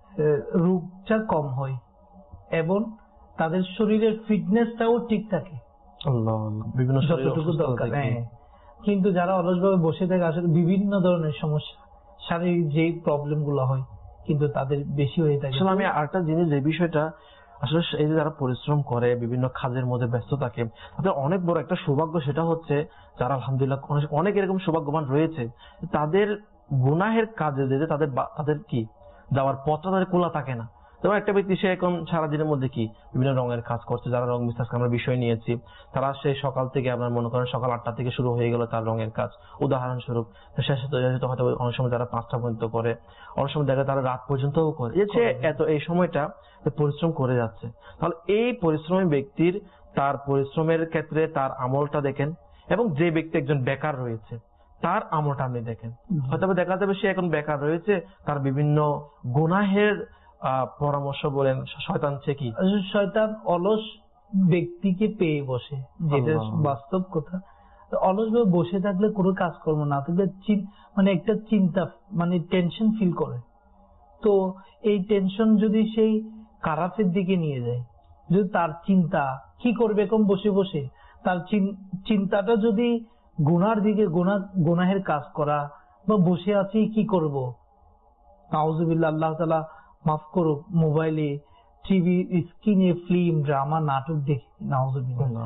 রোগটা কম হয় এবং তাদের শরীরের ফিটনেসটাও ঠিক থাকে বিভিন্ন যতটুকু দরকার। কিন্তু যারা অলসভাবে বসে থাকে আসলে বিভিন্ন ধরনের সমস্যা, শারীরিক যে প্রবলেম গুলো হয় কিন্তু তাদের বেশি হয়ে থাকে। আমি আরেকটা জিনিস, যে বিষয়টা আসলে এই যে যারা পরিশ্রম করে বিভিন্ন কাজের মধ্যে ব্যস্ত থাকে তাদের অনেক বড় একটা সৌভাগ্য, সেটা হচ্ছে যারা আলহামদুলিল্লাহ অনেক এরকম সৌভাগ্যবান রয়েছে তাদের গুনাহের কাজে যেতে তাদের কি যাওয়ার পথটা তাদের খোলা থাকে না। যেমন একটা ব্যক্তি সে এখন সারাদিনের মধ্যে কি বিভিন্ন রঙের কাজ করছে, যারা রং মিস্ত্রি আমরা বিষয় নিয়েছি, তারা সেই সকাল থেকে আপনার মনে করেন সকাল 8টা থেকে শুরু হয়ে গেল তার রঙের কাজ উদাহরণস্বরূপ, শেষে তো হয়তো অনেক সময় যারা 5টা পর্যন্ত করে, অনেক সময় দেখা তারা রাত পর্যন্তও করে, সে এই সময়টা পরিশ্রম করে যাচ্ছে। তাহলে এই পরিশ্রমী ব্যক্তির তার পরিশ্রমের ক্ষেত্রে তার আমলটা দেখেন, এবং যে ব্যক্তি একজন বেকার রয়েছে তার আমলটা আপনি দেখেন, হয়তো দেখা যাবে সে এখন বেকার রয়েছে, তার বিভিন্ন গুনাহের পরামর্শ বলেন শয়তান সে কি শয়তান অলস ব্যক্তিকে পেয়ে বসে, যেটা বাস্তব কথা। অলস ভাবে বসে থাকলে কোনো কাজকর্ম না থাকলে মানে একটা চিন্তা, মানে টেনশন ফিল করে, তো এই টেনশন যদি সেই খারাপের দিকে নিয়ে যায়, যদি তার চিন্তা কি করবে এখন বসে বসে, তার চিন্তাটা যদি গুনার দিকে, গুনাহের কাজ করা বা বসে আছি কি করব, নাউজুবিল্লাহ, আল্লাহ তাআলা মাফ করুক, মোবাইলে টিভি স্ক্রিনে ফিল্ম ড্রামা নাটক দেখি, নাউজুবিল্লাহ,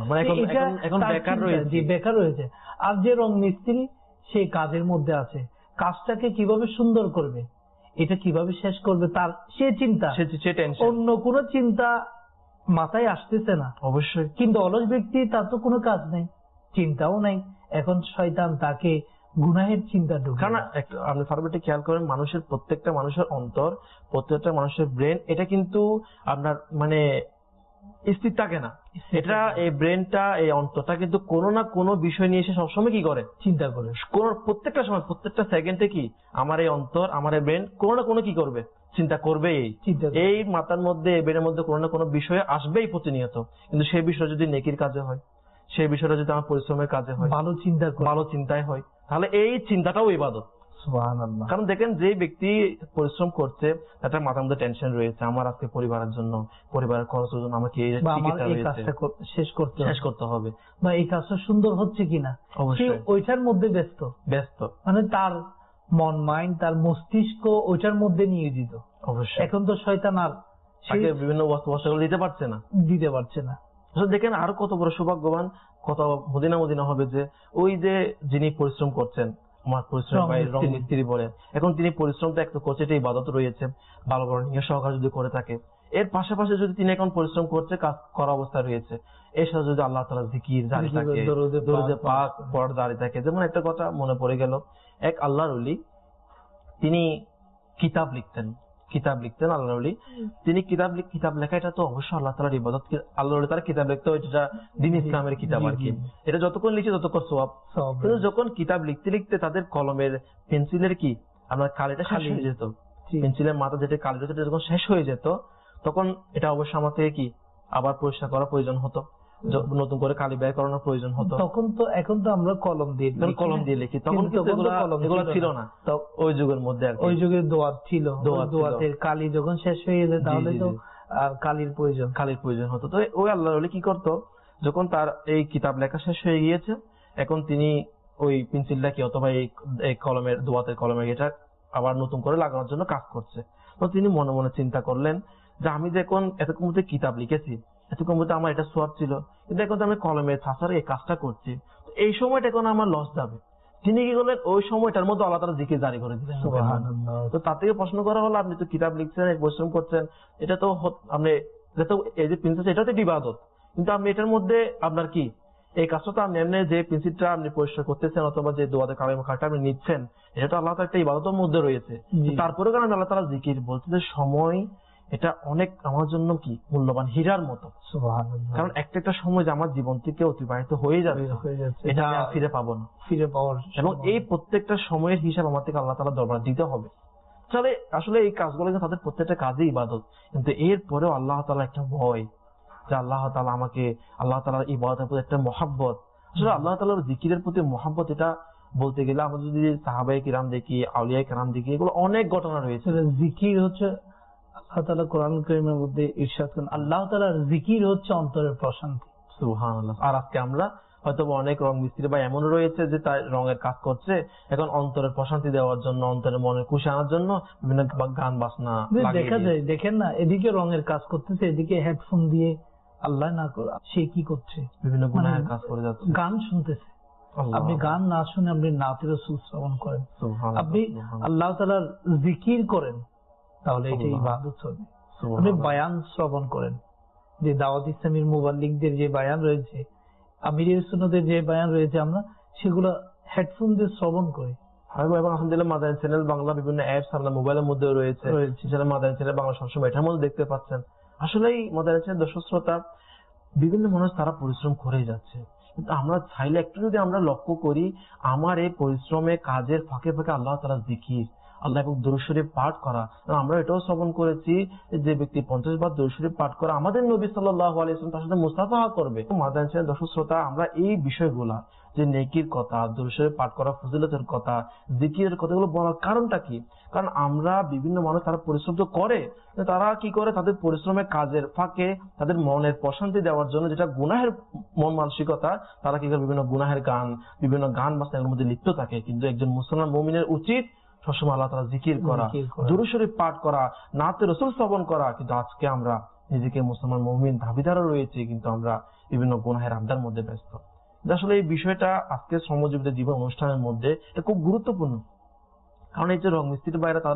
বেকার রয়েছে। আর যে রং মিস্ত্রি সে কাজের মধ্যে আছে, কাজটাকে কিভাবে সুন্দর করবে, এটা কিভাবে শেষ করবে, তার সে চিন্তা, অন্য কোনো চিন্তা মাথায় আসতেছে না। অবশ্যই। কিন্তু অলস ব্যক্তি, তার তো কোনো কাজ নেই, চিন্তাও নাই, এখন শয়তান তাকে গুনাহের চিন্তা ঢুকে। কারণ আপনি ফারবেটে খেয়াল করেন, মানুষের প্রত্যেকটা মানুষের অন্তর, প্রত্যেকটা মানুষের ব্রেন, এটা কিন্তু আপনার মানে স্থির থাকে না। এটা এই ব্রেনটা, এই অন্তরটা কিন্তু কোনো না কোনো বিষয় নিয়ে এসে সবসময় কি করে, চিন্তা করে। কোন প্রত্যেকটা সময়, প্রত্যেকটা সেকেন্ডে কি আমার এই অন্তর, আমার এই ব্রেন কোনো না কোনো কি করবে, চিন্তা করবে। এই মাথার মধ্যে, এই ব্রেনের মধ্যে কোনো না কোনো বিষয় আসবেই প্রতিনিয়ত। কিন্তু সেই বিষয় যদি নেকির কাজে হয়, সেই বিষয়টা যদি আমার পরিশ্রমের কাজে হয়, ভালো চিন্তায় হয়, তাহলে এই চিন্তাটাও ইবাদত। সুবহানাল্লাহ। কারণ দেখেন, যে ব্যক্তি পরিশ্রম করছে, তার মাথার মধ্যে টেনশন রয়েছে, আমার আজকে পরিবারের জন্য, পরিবারের খরচের জন্য আমাকে এই কাজটা শেষ করতে হবে, বা এই কাজটা সুন্দর হচ্ছে কিনা, সে ওইটার মধ্যে ব্যস্ত, মানে তার মন, মাইন্ড, তার মস্তিষ্ক ওইটার মধ্যে নিয়োজিত। অবশ্যই। এখন তো শয়তান আর বিভিন্ন বস্তুগুলো দিতে পারছে না। দেখেন আরো কত বড় সৌভাগ্যবান, কত মদিনা হবে যে ওই যে যিনি পরিশ্রম করছেন, আমার পরিশ্রম রং মিস্ত্রি বলেন, এখন তিনি পরিশ্রমটা একটু করছে, এটা ইবাদত রয়েছে, ভালো করে নিয়ে সহকার যদি করে থাকে, এর পাশাপাশি যদি তিনি এখন পরিশ্রম করছে, কাজ করা অবস্থায় রয়েছে, এর সাথে যদি আল্লাহ তাআলা জিকির জারি থাকে, দরুদে পাক পড়া জারি থাকে। যেমন একটা কথা মনে পড়ে গেল, এক আল্লাহর ওলি, তিনি কিতাব লিখতেন আল্লাহর ওলি। তিনি কিতাব লেখা, এটা তো অবশ্যই আল্লাহ তাআলার ইবাদত। আল্লাহর ওলি তারা কিতাব লিখতে, এটা দ্বীন ইসলামের কিতাব আর কি, এটা যতক্ষণ লিখছে ততক্ষণ সওয়াব। কিন্তু যখন কিতাব লিখতে তাদের কলমের, পেন্সিলের কি আপনার কালিটা শেষ হয়ে যেত, পেন্সিলের মাথা যেটা কালি যেত যখন শেষ হয়ে যেত, তখন এটা অবশ্যই আমার থেকে কি আবার পরিষ্কার করার প্রয়োজন হতো, নতুন করে কালি ব্যয় করানোর প্রয়োজন হতো। এখন তো আমরা কলম দিয়ে লিখি, তখন এগুলো ছিল না ওই যুগের মধ্যে। ওই যুগের দোয়াত ছিল, দোয়াতের কালি যখন শেষ হয়ে যেত তাহলে তো কালির প্রয়োজন হতো। তো ওই আল্লাহর ওলি কি করতো, যখন তার এই কিতাব লেখা শেষ হয়ে গিয়েছে, এখন তিনি ওই পেন্সিলটা কি অথবা এই কলমের, দোয়াতের কলমের এটা আবার নতুন করে লাগানোর জন্য কাজ করছে। তো তিনি মনে মনে চিন্তা করলেন যে আমি যখন এতক্ষণ মধ্যে কিতাব লিখেছি, এতক্ষণ মধ্যে আমার এটা সোয়াব ছিল, কিন্তু এখন তো আমি কলমের ছাঁচারে এই কাজটা করছি, এই সময়টা এখন আমার লস যাবে। তিনি কি করলেন, ওই সময়টার মধ্যে আল্লাহ তাআলা জিকির জারি করে দিলেন। তো তার থেকে প্রশ্ন করা হলো, আপনি তো কিতাব লিখছেন, পরিশ্রম করছেন, এটা তো আপনি এই যে পেন্সিল, এটা তো ইবাদত, কিন্তু আপনি এটার মধ্যে আপনার কি এই কাজটা তো আপনি এমনি যে পেন্সিলটা আপনি পরিষ্কার করতেছেন অথবা যে দোয়াতে কালিমাটা আপনি নিচ্ছেন, এটা তো আল্লাহ তাআলা একটা ইবাদতের মধ্যে রয়েছে। তারপরে কারণ আল্লাহ তাআলা জিকির বলছে যে সময় এটা অনেক আমার জন্য কি মূল্যবান, হীরার মতো। কারণ একটা সময় যে আমার জীবন থেকে অতিবাহিত হয়ে যাবে, এটা ফিরে পাবো না, এবং এই প্রত্যেকটা সময়ের হিসাব আমার থেকে আল্লাহ তাআলা দরবার দিতে হবে। তাহলে আসলে এই কাজগুলো তাদের প্রত্যেকটা কাজই ইবাদত, কিন্তু এর পরেও আল্লাহ তাআলা একটা ভয় যে আল্লাহ তাআলা আমাকে, আল্লাহ তাআলার ইবাদতের প্রতি একটা মহাব্বত, আসলে আল্লাহ তাআলার জিকিরের প্রতি মহাব্বত, এটা বলতে গেলে আমরা যদি সাহাবায়ে কিরাম দেখি, আউলিয়া কিরাম দেখি, এগুলো অনেক ঘটনা রয়েছে। জিকির হচ্ছে আল্লাহ তাআলা কোরআন কারীমের মধ্যে ইরশাদ করেন, আল্লাহ তাআলার জিকির হচ্ছে অন্তরের প্রশান্তি। সুবহানাল্লাহ। আর আজকে আমরা হয়তো অনেক রং মিস্ত্রি বা এমন রয়েছে যে তার রঙের কাজ করছে, এখন অন্তরের প্রশান্তি দেওয়ার জন্য, অন্তরের মনের খুশি আনার জন্য বিভিন্ন গান বাজনা দেখা যায়। দেখেন না, এদিকে রঙের কাজ করতেছে, এদিকে হেডফোন দিয়ে আল্লাহ না করে সে কি করছে, বিভিন্ন গুনাহের কাজ করে যাচ্ছে, গান শুনতেছে। আপনি গান না শুনে আপনি নাতে রাসূল শ্রবণ করেন, আপনি আল্লাহ তাআলার জিকির করেন, তাহলে এটা ইবাদত হবে। আপনি বয়ান শ্রবণ করেন, যে দাওয়াত ইসলামীর মুবাল্লিগদের যে বয়ান রয়েছে, আমিরের সুন্নতের যে বয়ান রয়েছে, আমরা সেগুলো হেডফোন দিয়ে শ্রবণ করি। এবং আলহামদুলিল্লাহ মাদানী চ্যানেল বাংলা বিভিন্ন অ্যাপস আপনার মোবাইলের মধ্যে রয়েছে, সেটা মাদানী চ্যানেল বাংলা সবসময় এটার মধ্যে দেখতে পাচ্ছেন। আসলেই মাদানী চ্যানেল দর্শক শ্রোতা, বিভিন্ন মানুষ তারা পরিশ্রম করে যাচ্ছে, কিন্তু আমরা চাইলে একটু যদি আমরা লক্ষ্য করি, আমার এই পরিশ্রমে কাজের ফাঁকে ফাঁকে আল্লাহ তাআলা জিকির, আল্লাহ এবং দরুদ শরীফ পাঠ করা। আমরা এটাও শ্রবণ করেছি যে ব্যক্তি 50 বার দরুদ শরীফ পাঠ করা, আমাদের নবী সাল্লাল্লাহু আলাইহি ওয়াসাল্লাম তার সাথে মুসাফাহা করবে। মাদানী চ্যানেল দর্শক শ্রোতা, আমরা এই বিষয়গুলা, যে নেকির কথা, দরুদ শরীফ পাঠ করা, ফজিলতের কথা, জিকিরের কথাগুলো বলার কারণটা কি? কারণ আমরা বিভিন্ন মানুষ তারা পরিশ্রম তো করে, তারা কি করে, তাদের পরিশ্রমের কাজের ফাঁকে তাদের মনের প্রশান্তি দেওয়ার জন্য, যেটা গুনাহের মন মানসিকতা, তারা কি করে বিভিন্ন গুনাহের গান, বিভিন্ন গান বাজনার মধ্যে লিপ্ত থাকে। কিন্তু একজন মুসলমান মুমিনের উচিত সবসময় আল্লাহ তাআলা জিকির করা, দুরূদ শরীফ পাঠ করা, নাতে রাসূল শ্রবণ করা। কিন্তু আজকে আমরা নিজেকে মুসলমান মুমিন দাবিদারও রয়েছে, কিন্তু আমরা বিভিন্ন গুনাহের আড্ডার মধ্যে ব্যস্ত। আসলে এই বিষয়টা আজকে শ্রমজীবীদের জীবন অনুষ্ঠানের মধ্যে এটা খুব গুরুত্বপূর্ণ। কারণ এই যে রং মিস্ত্রির বাইরে তারা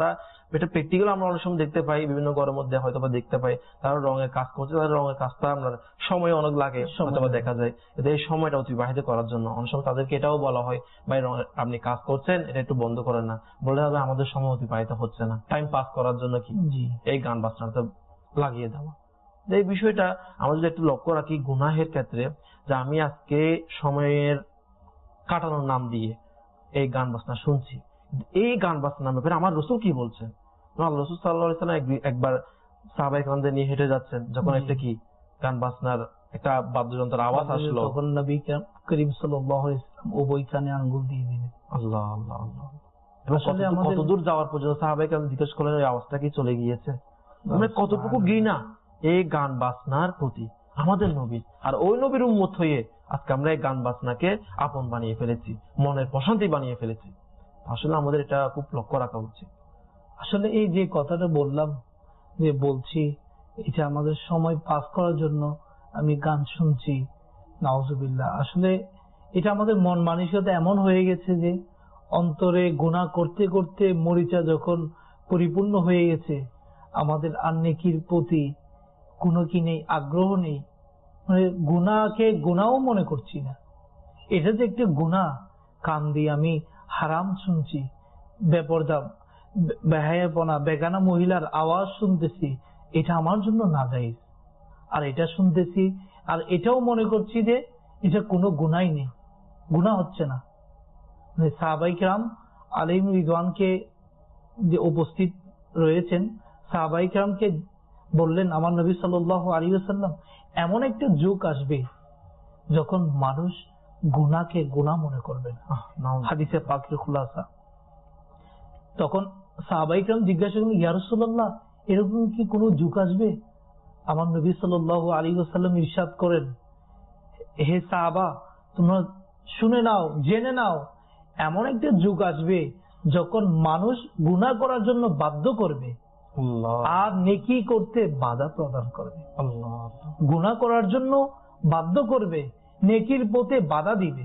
এটা প্র্যাকটিক্যাল আমরা অনেক সময় দেখতে পাই, বিভিন্ন ঘরের মধ্যে হয়তো বা দেখতে পাই তারা রঙের কাজ করছে, তাদের রঙের কাজটা আমরা সময় অনেক লাগে হয়তো বা দেখা যায়, এই সময়টা অতিবাহিত করার জন্য অনেক সময় তাদেরকে এটাও বলা হয় ভাই আপনি কাজ করছেন এটা একটু বন্ধ করেন না, বলে হবে আমাদের সময় অতিবাহিত হচ্ছে না, টাইম পাস করার জন্য কি এই গান বাজনাটা লাগিয়ে দেওয়া। এই বিষয়টা আমরা যদি একটু লক্ষ্য রাখি গুনাহের ক্ষেত্রে, যে আমি আজকে সময়ের কাটানোর নাম দিয়ে এই গান বাজনা শুনছি, এই গান বাজনার ব্যাপারে আমার রাসূল কি বলছেন? আল্লাহ রাসূল সাল্লাল্লাহু আলাইহি সাল্লাম একবার সাহাবায়ে কেরামদের নিয়ে হেঁটে যাচ্ছেন, যখন একটা কি গান বাজনার একটা বাদ্যযন্ত্রের আওয়াজ আসলো, তখন নবী করিম সাল্লাল্লাহু আলাইহি ওয়াসাল্লাম ওই কানে আঙ্গুল দিয়ে দিলেন। আল্লাহ আল্লাহ আল্লাহ। কত দূর যাওয়ার পর্যন্ত সাহাবায়ে কেরাম জিজ্ঞেস করলেন ওই আওয়াজটা কি চলে গিয়েছে? মানে কতটুকু ঘৃণা এই গান বাজনার প্রতি আমাদের নবী, আর ওই নবীর উম্মত হয়ে আজকে আমরা এই গান বাজনাকে আপন বানিয়ে ফেলেছি, মনের প্রশান্তি বানিয়ে ফেলেছি। আসলে আমাদের এটা খুব লক্ষ্য রাখা উচিত। আসলে এই যে কথাটা বললাম, যে বলছি এটা আমাদের সময় পাস করার জন্য আমি গান শুনছি, নাউজুবিল্লাহ, আসলে এটা আমাদের মন মানসিকতা এমন হয়ে গেছে যে অন্তরে গুনাহ করতে করতে মরিচা যখন পরিপূর্ণ হয়ে গেছে, আমাদের আর নেকির প্রতি কোনো কি নেই, আগ্রহ নেই, মানে গুনাহকে গুনাহও মনে করছি না। এটা যে একটা গুনাহ, কান দিয়ে আমি হারাম শুনছি, বেপরদা বেহায়াপনা বেগানা মহিলার আওয়াজ শুনতেছি, এটা আমার জন্য নাজায়েজ, আর এটা শুনতেছি আর এটাও মনে করছি যে এটা কোনো গুনাহই নেই, গুনাহ হচ্ছে না। সাহাবায়ে কেরাম আলাইহিম রিদওয়ানকে যে উপস্থিত রয়েছেন, সাহাবায়ে কেরামকে বললেন আমার নবী সাল্লাল্লাহু আলাইহি ওয়াসাল্লাম এমন একটা যুগ আসবে যখন মানুষ গুনাহকে গুনাহ মনে করবে না। হাদিসে পাকের খুলাসা। তখন সাহাবায়ে কেরাম জিজ্ঞাসা করলেন ইয়া রাসূলুল্লাহ, এরকম কি কোনো যুগ আসবে? আমার নবী সাল্লাল্লাহু আলাইহি ওয়াসাল্লাম ইরশাদ করেন, হে সাহাবা তোমরা শুনে নাও, জেনে নাও, এমন একটা যুগ আসবে যখন মানুষ গুনাহ করার জন্য বাধ্য করবে আর নেকি করতে বাধা প্রদান করবে। গুনাহ করার জন্য বাধ্য করবে, নেকির পথে বাধা দিবে।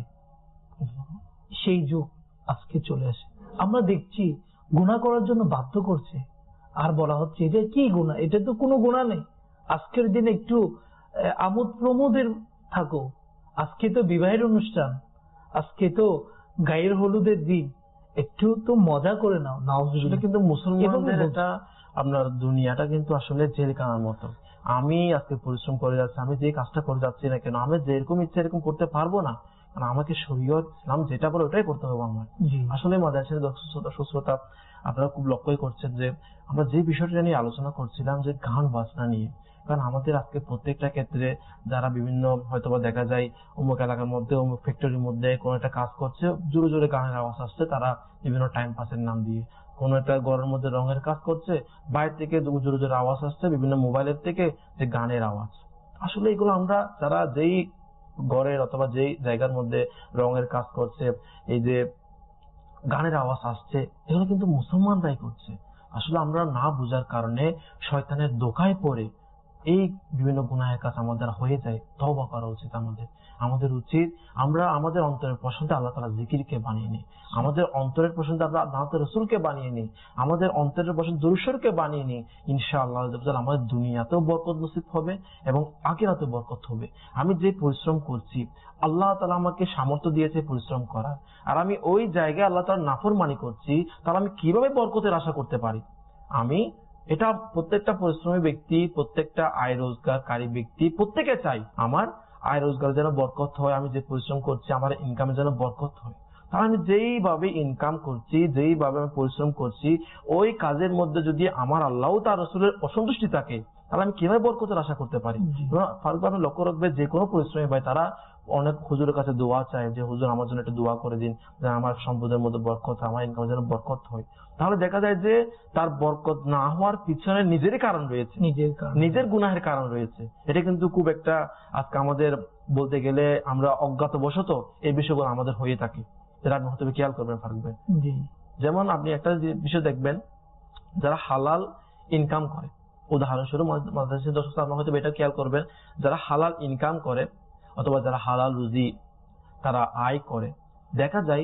সেই যুগ আজকে চলে আসে। আমরা দেখছি গুনাহ করার জন্য বাধ্য করছে, আর বলা হচ্ছে এটা কি গুনাহ, এটা তো কোনো গুনাহ নেই, আজকের দিনে একটু আমোদ প্রমোদের থাকো, আজকে তো বিবাহের অনুষ্ঠান, আজকে তো গায়ের হলুদের দিন, একটু তো মজা করে নাও। নাউজুবিল্লাহ। কিন্তু মুসলমানদের এটা আপনার দুনিয়াটা কিন্তু আসলে জেলখানার মতো। আমি আজকে পরিশ্রম করে যাচ্ছি, আমি যে কাজটা করে যাচ্ছি না কেন, আমি যেরকম ইচ্ছা এরকম করতে পারবো না, কারণ আমাকে শরীয়ত ইসলাম যেটা বলে ওটাই করতে হবে আমার। আসলে মাদ্রাসার সুশ্রোতা আপনারা খুব লক্ষ্যই করছেন যে আমরা যে বিষয়টা নিয়ে আলোচনা করছিলাম যে গান বাজনা নিয়ে, কারণ আমাদের আজকে প্রত্যেকটা ক্ষেত্রে যারা বিভিন্ন হয়তোবা দেখা যায় অমুক এলাকার মধ্যে অমুক ফ্যাক্টরির মধ্যে কোনো একটা কাজ করছে, জোরে জোরে গানের আওয়াজ আসছে, তারা বিভিন্ন টাইম পাসের নাম দিয়ে কোনো একটা ঘরের মধ্যে রঙের কাজ করছে, বাইরে থেকে জোরে জোরে আওয়াজ আসছে বিভিন্ন মোবাইলের থেকে, যে গানের আওয়াজ। আসলে এগুলো আমরা যারা যেই ঘরের অথবা যেই জায়গার মধ্যে রঙের কাজ করছে, এই যে গানের আওয়াজ আসছে, এগুলো কিন্তু মুসলমানরাই করছে। আসলে আমরা না বুঝার কারণে শয়তানের দোকায় পড়ে এই বিভিন্ন গুনাহের কাজ আমাদের হয়ে যায়। তওবা করা উচিত আমাদের উচিত আমরা আমাদের অন্তরের পছন্দে আল্লাহ তাআলা জিকিরকে বানিয়ে নিই, আমাদের অন্তরের পছন্দে আমরা আল্লাহ রাসূলকে বানিয়ে নিই, আমাদের অন্তরের পছন্দ দরুদ শরীফকে বানিয়ে নিই। ইনশাআল্লাহ আমাদের দুনিয়াতেও বরকত নসিব হবে এবং আখিরাতেও বরকত হবে। আমি যে পরিশ্রম করছি, আল্লাহ তাআলা আমাকে সামর্থ্য দিয়েছে পরিশ্রম করার, আর আমি ওই জায়গায় আল্লাহ তাআলার নাফরমানি করছি, তাহলে আমি কিভাবে বরকতের আশা করতে পারি? আমি এটা প্রত্যেকটা পরিশ্রমী ব্যক্তি, প্রত্যেকটা আয় রোজগারকারী ব্যক্তি প্রত্যেকে চাই আমার আয় রোজগার যেন বরকত হয়, আমি যে পরিশ্রম করছি আমার ইনকামে যেন বরকত হয়। তাহলে আমি যেইভাবে ইনকাম করছি, যেইভাবে আমি পরিশ্রম করছি, ওই কাজের মধ্যে যদি আমার আল্লাহ তার রাসূলের অসন্তুষ্টি থাকে, তাহলে আমি কিভাবে বরকতের আশা করতে পারি? ফারুক আপনি লক্ষ্য রাখবে, যে কোনো পরিশ্রমী ভাই তারা অনেক হুজুরের কাছে দোয়া চায় যে হুজুর আমার জন্য একটু দোয়া করে দিন, যে আমার সম্পদের মধ্যে বরকত, আমার ইনকামের যেন বরকত হয়। তাহলে দেখা যায় যে তার বরকত না হওয়ার পিছনে নিজেরই কারণ রয়েছে, নিজের গুনাহের কারণ রয়েছে। এটা কিন্তু খুব একটা আজকে আমাদের বলতে গেলে আমরা অজ্ঞাতবশত এই বিষয়গুলো আমাদের হয়ে থাকে, যেটা আপনি হয়তো খেয়াল করবেন ফারুক ভাই। যেমন আপনি একটা বিষয় দেখবেন, যারা হালাল ইনকাম করে, উদাহরণস্বরূপ মাদ্রাসার দর্শক আপনারা হয়তো এটা খেয়াল করবেন, যারা হালাল ইনকাম করে অথবা যারা হালাল রুজি তারা আয় করে, দেখা যায়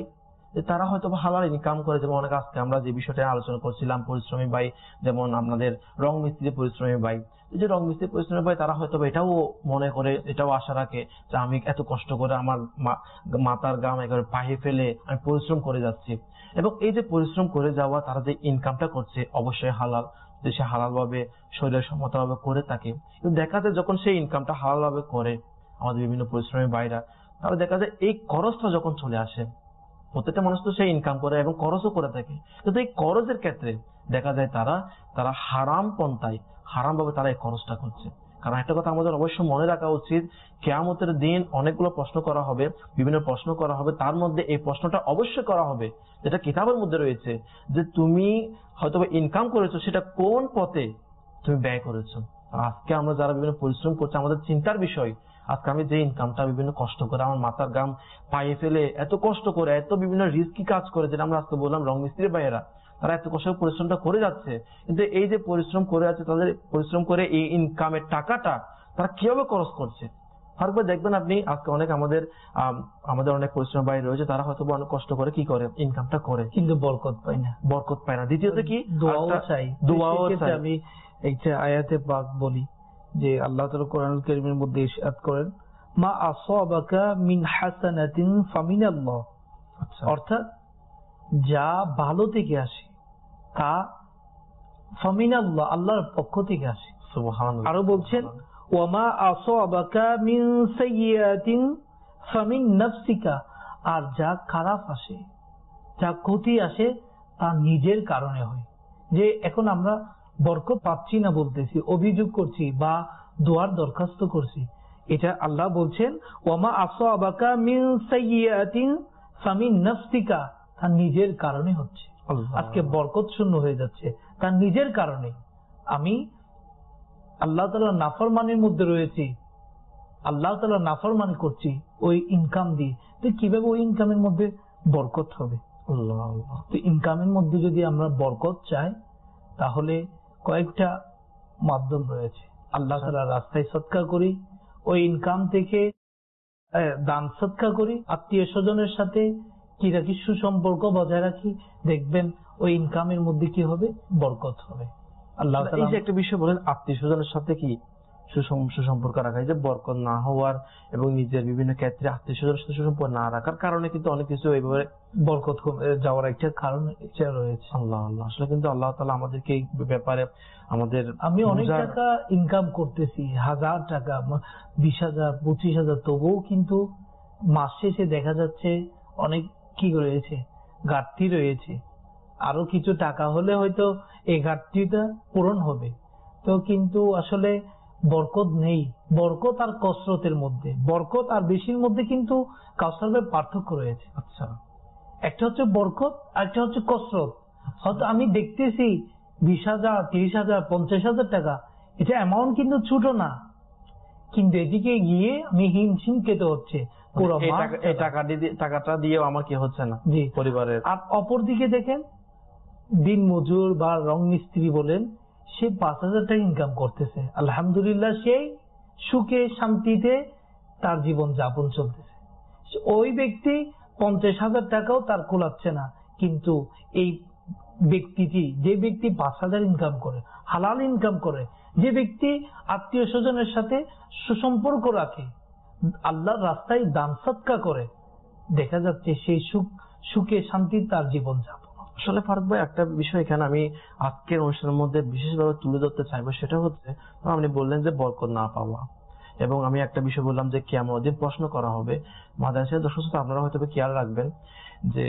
যে তারা হয়তো হালাল ইনকাম করে। যেমন অনেক আজকে আমরা যে বিষয়টা আলোচনা করছিলাম, পরিশ্রমী ভাই, যেমন আপনাদের রং মিস্ত্রি পরিশ্রমী ভাই, যে রং মিস্ত্রি পরিশ্রমী ভাই তারা হয়তো এটাও মনে করে, এটাও আশা রাখে যে আমি এত কষ্ট করে আমার মাথার ঘাম একেবারে পায়ে ফেলে আমি পরিশ্রম করে যাচ্ছি, এবং এই যে পরিশ্রম করে যাওয়া তারা যে ইনকামটা করছে অবশ্যই হালাল, যে সে হালাল ভাবে শরীরের সম্মত ভাবে করে থাকে। কিন্তু দেখা যায় যখন সেই ইনকামটা হালাল ভাবে করে আমাদের বিভিন্ন পরিশ্রমী ভাইরা, তাহলে দেখা যায় এই খরচটা যখন চলে আসে, প্রত্যেকটা মানুষ তো সেই ইনকাম করে এবং খরচও করে থাকে, কিন্তু এই খরচের ক্ষেত্রে দেখা যায় তারা হারাম পন্থায়, হারাম ভাবে তারা এই খরচটা করছে। কারণ একটা কথা আমাদের অবশ্যই মনে রাখা উচিত, কিয়ামতের দিন অনেকগুলো প্রশ্ন করা হবে, বিভিন্ন প্রশ্ন করা হবে, তার মধ্যে এই প্রশ্নটা অবশ্যই করা হবে যেটা কিতাবের মধ্যে রয়েছে, যে তুমি হয়তো ইনকাম করেছো সেটা কোন পথে তুমি ব্যয় করেছো। আজকে আমরা যারা বিভিন্ন পরিশ্রম করছি, আমাদের চিন্তার বিষয়, আজকে আমি যে ইনকামটা বিভিন্ন কষ্ট করে আমার মাথার ঘাম পায়ে ফেলে এত কষ্ট করে এত বিভিন্ন রিস্কি কাজ করে, যেটা আমরা আজকে বললাম রং মিস্ত্রির ভাইয়েরা, তারা এত কষ্ট পরিশ্রমটা করে যাচ্ছে, কিন্তু এই যে পরিশ্রম করে যাচ্ছে তাদের পরিশ্রম করে এই ইনকামের টাকাটা তারা কিভাবে খরচ করছে। তারপর দেখবেন আপনি আজকে অনেক আমাদের অনেক পরিশ্রম ভাই রয়েছে, তারা হয়তো অনেক কষ্ট করে কি করে ইনকামটা করে, কিন্তু বরকত পায় না। দ্বিতীয়ত কি দোয়াও চাই। আমি একটা আয়াতে পাক বলি যে আল্লাহ তাআলা কোরআনুল কারীমের মধ্যে ইরশাদ করেন, মা আসাবাকা মিন হাসানাতিন ফামিনাল্লাহ, অর্থাৎ যা ভালো থেকে আসে তা ফামিনাল্লাহ, আল্লাহর পক্ষ থেকে আসে। সুবহানাল্লাহ। আরো বলছেন ওয়ামা আসাবাকা মিন সাইয়্যাতিন ফামিন নাফসিকা, আর যা খারাপ আসে, যা ক্ষতি আসে তা নিজের কারণে হয়। যে এখন আমরা বরকত পাচ্ছি না বলতেছি, অভিযোগ করছি বা দোয়ার দরখাস্ত করছি, এটা আল্লাহ বলছেন ওয়ামা আসাবাকা মিন সাইয়্যাতিন ফামিন নাফসিকা, তা নিজের কারণে হচ্ছে। আজকে বরকত শূন্য হয়ে যাচ্ছে তার নিজের কারণে। আমি আল্লাহ তাআলার নাফরমানির মধ্যে রয়েছি, আল্লাহ তাআলার নাফরমানি করছি ওই ইনকাম দিয়ে, তো কিভাবে ওই ইনকামের মধ্যে বরকত হবে? তো ইনকামের মধ্যে যদি আমরা বরকত চাই তাহলে কয়েকটা মাধ্যম রয়েছে। আল্লাহ তাআলার রাস্তায় সদকা করি, ওই ইনকাম থেকে দান সদকা করি, আত্মীয় স্বজনের সাথে কি রাখি, সুসম্পর্ক বজায় রাখি, দেখবেন ওই ইনকামের মধ্যে কি হবে, বরকত হবে। আল্লাহ তাআলা এই যে একটা বিষয় বলেন আত্মীয় স্বজনের সাথে কি সুসম্পর্ক রাখা, যে বরকত না হওয়ার এবং নিজের বিভিন্ন ক্ষেত্রে আত্মীয় স্বজনের সাথে সুসম্পর্ক না রাখার কারণে কিন্তু অনেক কিছু এইভাবে বরকত যাওয়ার একটা কারণ এটা রয়েছে। আল্লাহ আল্লাহ, আসলে কিন্তু আল্লাহ তাআলা আমাদেরকে এই ব্যাপারে আমি অনেক টাকা ইনকাম করতেছি, 1000 টাকা, 20,000, 25,000, তবুও কিন্তু মাস শেষে দেখা যাচ্ছে অনেক কি রয়েছে, ঘাটতি রয়েছে। আরো কিছু টাকা হলে হয়তো এই ঘাটতিটা পূরণ হবে, তো কিন্তু আসলে বরকত নেই। বরকত আর কসরতের মধ্যে, বরকত আর বেশির মধ্যে কিন্তু কাউসারের পার্থক্য রয়েছে। আচ্ছা, একটা হচ্ছে বরকত আর একটা হচ্ছে কসরত। হয়তো আমি দেখতেছি 20,000, 30,000, 50,000 টাকা, এটা অ্যামাউন্ট কিন্তু ছোট না, কিন্তু এদিকে গিয়ে আমি হিমশিম খেতে হচ্ছে, টাকাটা দিয়েও আমার কি হচ্ছে না পরিবারের। আর অপর দিকে দেখেন দিন মজুর বা রং মিস্ত্রি বলেন, সে 5,000 টাকা ইনকাম করতেছে, আলহামদুলিল্লাহ, সেই সুখে শান্তিতে তার জীবন যাপন চলতেছে। ওই ব্যক্তি 50,000 টাকাও তার কোলাচ্ছে না, কিন্তু এই ব্যক্তিটি, যে ব্যক্তি 5,000 ইনকাম করে, হালাল ইনকাম করে, যে ব্যক্তি আত্মীয় স্বজনের সাথে সুসম্পর্ক রাখে, আল্লাহর রাস্তায় দান সদকা করে, দেখা যাচ্ছে সেই সুখে শান্তি তার জীবন যাপন। আসলে ফারুক ভাই, একটা বিষয় এখানে আমি আজকের অনুষ্ঠানের মধ্যে বিশেষভাবে তুলে ধরতে চাইবো, সেটা হচ্ছে আপনি বললেন যে বরকত না পাওয়া, এবং আমি একটা বিষয় বললাম যে কিয়ামতের দিন প্রশ্ন করা হবে। মাদ্রাসার দর্শক আপনারা হয়তো খেয়াল রাখবেন যে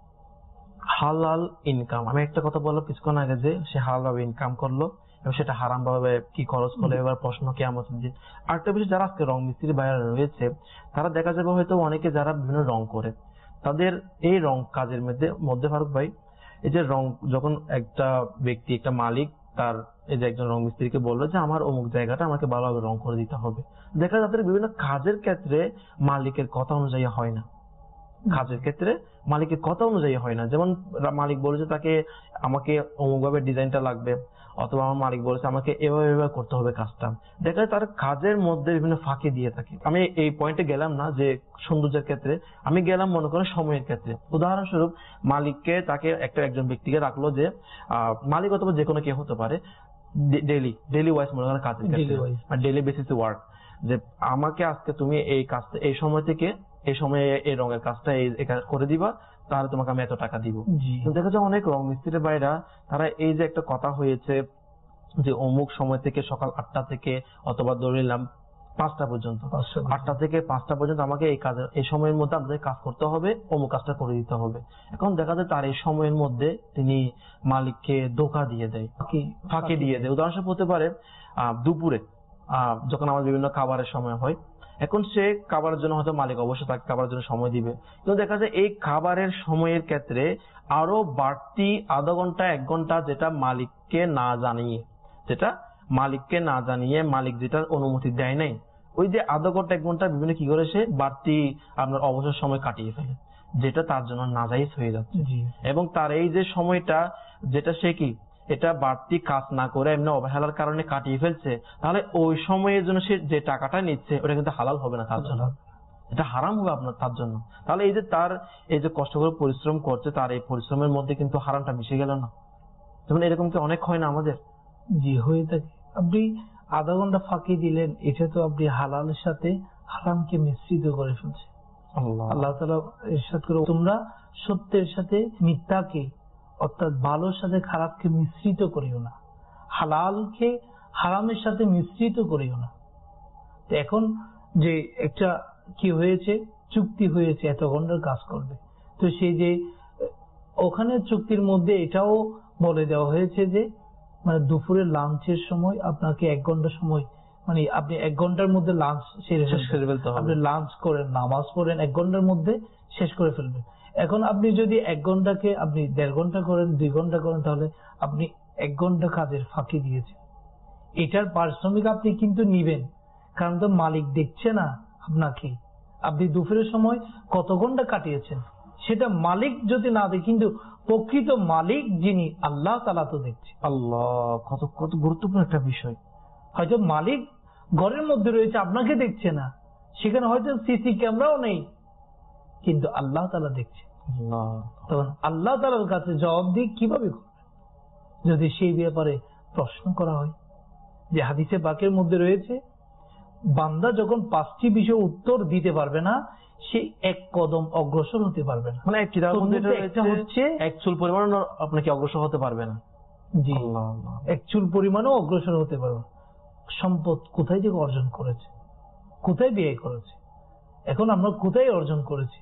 হালাল ইনকাম, আমি একটা কথা বললাম কিছুক্ষণ আগে যে সে হালাল ভাবে ইনকাম করলো এবং সেটা হারাম ভাবে কি খরচ করলো, এবার প্রশ্ন কিয়ামতের দিন। আরেকটা বিষয়, যারা আজকে রং মিস্ত্রির বাইরে রয়েছে, তারা দেখা যাবে হয়তো অনেকে যারা বিভিন্ন রং করে, তাদের এই রং কাজের মধ্যে ফারুক ভাই, এই যে রং, যখন একটা ব্যক্তি, একটা মালিক তার এই যে একজন রং মিস্ত্রিকে বললো যে আমার অমুক জায়গাটা আমাকে ভালোভাবে রং করে দিতে হবে, দেখা যাচ্ছে বিভিন্ন কাজের ক্ষেত্রে মালিকের কথা অনুযায়ী হয় না, কাজের ক্ষেত্রে মালিকের কথা অনুযায়ী হয় না। যেমন মালিক বলেছে তাকে আমাকে অমুক ভাবে ডিজাইনটা লাগবে, অথবা আমার মালিক বলেছে আমাকে এভাবে এভাবে করতে হবে কাজটা, দেখা যায় তার কাজের মধ্যে বিভিন্ন ফাঁকি দিয়ে থাকে। আমি এই পয়েন্টে গেলাম না যে সৌন্দর্যের ক্ষেত্রে, আমি গেলাম মনে করেন সময়ের ক্ষেত্রে। উদাহরণস্বরূপ মালিককে তাকে একজন ব্যক্তিকে রাখলো যে মালিক অথবা যে কোনো কেউ হতে পারে, ডেইলি ওয়াইজ মনে করেন কাজের ক্ষেত্রে, ডেইলি বেসিসে ওয়ার্ক, যে আমাকে আজকে তুমি এই কাজটা এই সময় থেকে এই সময়ে এই রঙের কাজটা এই করে দিবা, তাহলে তোমাকে আমি এত টাকা দিব। দেখা যায় অনেক রং মিস্ত্রির ভাইরা তারা এই যে একটা কথা হয়েছে যে অমুক সময় থেকে সকাল 8টা থেকে অথবা ধরে নিলাম 5টা পর্যন্ত, 8টা থেকে 5টা পর্যন্ত আমাকে এই কাজের এই সময়ের মধ্যে আমাদের কাজ করতে হবে, অমুক কাজটা করে দিতে হবে। এখন দেখা যায় তার এই সময়ের মধ্যে তিনি মালিককে ধোঁকা দিয়ে দেয়, ফাঁকি দিয়ে দেয়। উদাহরণস্বরূপ হতে পারে দুপুরে যখন আমাদের বিভিন্ন খাবারের সময় হয়, এখন সে খাবারের জন্য হয়তো মালিক অবশ্যই তাকে খাবারের জন্য সময় দিবে, কিন্তু দেখা যায় এই খাবারের সময়ের ক্ষেত্রে আরো বাড়তি আধা ঘন্টা 1 ঘন্টা যেটা মালিককে না জানিয়ে মালিক যেটা অনুমতি দেয় নাই, ওই যে আধা ঘন্টা 1 ঘন্টা বিভিন্ন কি করে সে বাড়তি আপনার অবসর সময় কাটিয়ে ফেলে, যেটা তার জন্য নাজায়েজ হয়ে যাচ্ছে। এবং তার এই যে সময়টা যেটা সে কি এটা বাড়তি কাজ না করে এমনি অবহেলার কারণে কাটিয়ে ফেলছে, তাহলে ওই সময়ের জন্য সে যে টাকাটা নিচ্ছে ওটা কিন্তু হালাল হবে না তার জন্য, এটা হারাম হবে আপনার তার জন্য। তাহলে এই যে তার এই যে কষ্ট করে পরিশ্রম করছে, তার এই পরিশ্রমের মধ্যে কিন্তু হারামটা মিশে গেল না। যেমন এরকম কি অনেক হয় না আমাদের? জি, হয়ে থাকে। আপনি আধা ঘন্টা ফাঁকি দিলেন, এটা তো আপনি হালালের সাথে হারামকে মিশ্রিত করে ফেলছে। আল্লাহ তাআলা ইরশাদ করে, তোমরা সত্যের সাথে মিথ্যাকে অর্থাৎ ভালোর সাথে খারাপকে মিশ্রিত করিও না, হালালকে হারামের সাথে মিশ্রিত করিও না। এখন যে একটা কি হয়েছে, চুক্তি হয়েছে এত ঘন্টার কাজ করবে, তো সেই যে ওখানে চুক্তির মধ্যে এটাও বলে দেওয়া হয়েছে যে মানে দুপুরের লাঞ্চের সময় আপনাকে 1 ঘন্টা সময়, মানে আপনি 1 ঘন্টার মধ্যে লাঞ্চ সেরে ফেলতে হবে। আপনি লাঞ্চ করেন, নামাজ পড়েন, 1 ঘন্টার মধ্যে শেষ করে ফেলবেন। এখন আপনি যদি 1 ঘন্টাকে আপনি 1.5 ঘন্টা করেন, 2 ঘন্টা করেন, তাহলে আপনি 1 ঘন্টা কাজের ফাঁকি দিয়েছেন। এটার পারিশ্রমিক আপনি কিন্তু নিবেন, কারণ তো মালিক দেখছে না আপনাকে আপনি দুপুরের সময় কত ঘন্টা কাটিয়েছেন, সেটা মালিক যদি না দেখে, কিন্তু প্রকৃত মালিক যিনি আল্লাহ তাআলা তো দেখছে। আল্লাহ, কত গুরুত্বপূর্ণ একটা বিষয়। হয়তো মালিক ঘরের মধ্যে রয়েছে, আপনাকে দেখছে না, সেখানে হয়তো সিসি ক্যামেরাও নেই, কিন্তু আল্লাহ তাআলা দেখছে। তখন আল্লাহ তাআলার কাছে জবাবদিহি কিভাবে করবেন যদি সেই ব্যাপারে প্রশ্ন করা হয়? যে হাদিসে পাকের মধ্যে রয়েছে, বান্দা যখন 5টি বিষয় উত্তর দিতে পারবে না, সে 1 কদম অগ্রসর হতে পারবে না। মানে হচ্ছে 1 চুল পরিমাণ আপনাকে অগ্রসর হতে পারবে না। জি, 1 চুল পরিমাণও অগ্রসর হতে পারবে না। সম্পদ কোথায় থেকে অর্জন করেছে, কোথায় ব্যয় করেছে, এখন আমরা কোথায় অর্জন করেছি,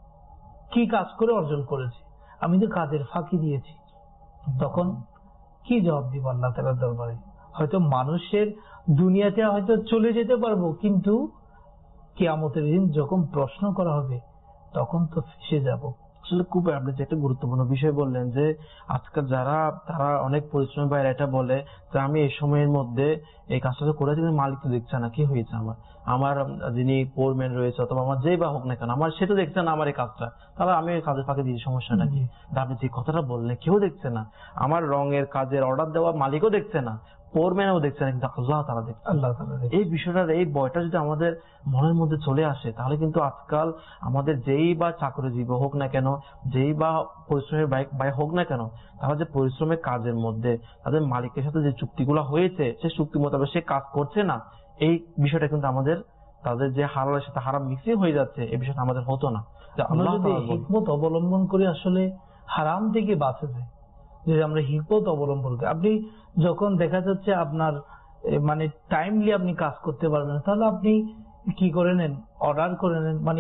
কি কাজ করে অর্জন করেছি, আমি তো কাজের ফাঁকি দিয়েছি। তখন কি জবাব দিব আল্লাহ তাআলার দরবারে? হয়তো মানুষের দুনিয়াতে হয়তো চলে যেতে পারবো, কিন্তু কিয়ামতের দিন যখন প্রশ্ন করা হবে তখন তো ফেঁসে যাব। আসলে খুব আপনি যে একটা গুরুত্বপূর্ণ বিষয় বললেন যে আজকাল তারা অনেক পরিশ্রমী বাইরে এটা বলে যে আমি এই সময়ের মধ্যে এই কাজটা করে দিলে মালিক তো দেখছে না কি হয়েছে, আমার যিনি ফোরম্যান রয়েছে অথবা আমার যেই বা হোক না কেন, আমার সেটা দেখছে না আমার এই কাজটা, তাহলে আমি কাজের ফাঁকে দিয়ে সমস্যা নাকি? আপনি যে কথাটা বললেন কেউ দেখছে না, আমার রঙের কাজের অর্ডার দেওয়া মালিকও দেখছে না, ফোরম্যানও দেখছে না, কিন্তু আল্লাহ তাআলা দেখছে। এই বিষয়টার এই ভয়টা যদি আমাদের মনের মধ্যে চলে আসে, তাহলে কিন্তু আজকাল আমাদের যেই বা চাকরিজীবী হোক না কেন, যেই বা পরিশ্রমের ভাই হোক না কেন, তারা যে পরিশ্রমের কাজের মধ্যে তাদের মালিকের সাথে যে চুক্তিগুলো হয়েছে সে চুক্তি মোতাবেক সে কাজ করছে না, এই বিষয়টা কিন্তু আমাদের তাদের যে হালালের সাথে হারাম মিক্সিং হয়ে যাচ্ছে, এই বিষয়টা আমাদের হতো না। আমরা যদি হিকমত অবলম্বন করে আসলে হারাম থেকে বাঁচা যায়, যদি আমরা হিকমত অবলম্বন করি, আপনি যখন দেখা যাচ্ছে আপনার মানে টাইমলি আপনি কাজ করতে পারবেন, তাহলে আপনি কি করে নেন, অর্ডার করে নেন, মানে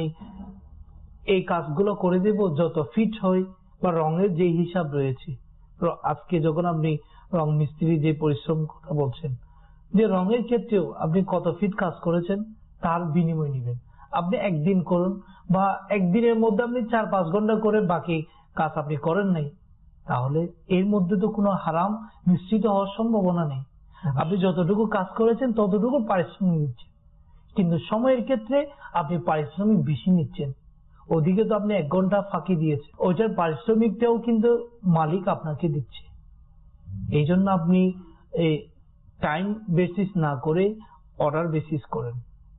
এই কাজগুলো করে দেব যত ফিট হয়, বা রঙের যে হিসাব রয়েছে। আজকে যখন আপনি রং মিস্ত্রি যে পরিশ্রম কথা বলছেন, যে রঙের ক্ষেত্রেও আপনি কত ফিট কাজ করেছেন তার বিনিময় নেবেন। আপনি একদিন করুন, বা একদিনের মধ্যে আপনি 4-5 ঘন্টা করে বাকি কাজ আপনি করেন নাই, তাহলে এর মধ্যে তো কোনো হারাম মিশ্রিত হওয়ার সম্ভাবনা নেই। আপনি যতটুকু কাজ করেছেন ততটুকু পারিশ্রমিক নিচ্ছেন, কিন্তু সময়ের ক্ষেত্রে আপনি পারিশ্রমিক বেশি নিচ্ছেন। ওদিকে তো আপনি 1 ঘন্টা ফাঁকি দিয়েছেন, ওইটার পারিশ্রমিকটাও কিন্তু মালিক আপনাকে দিচ্ছে। এই জন্য আপনি এই টাইম বেসিস না করে অর্ডার বেসিস করেন,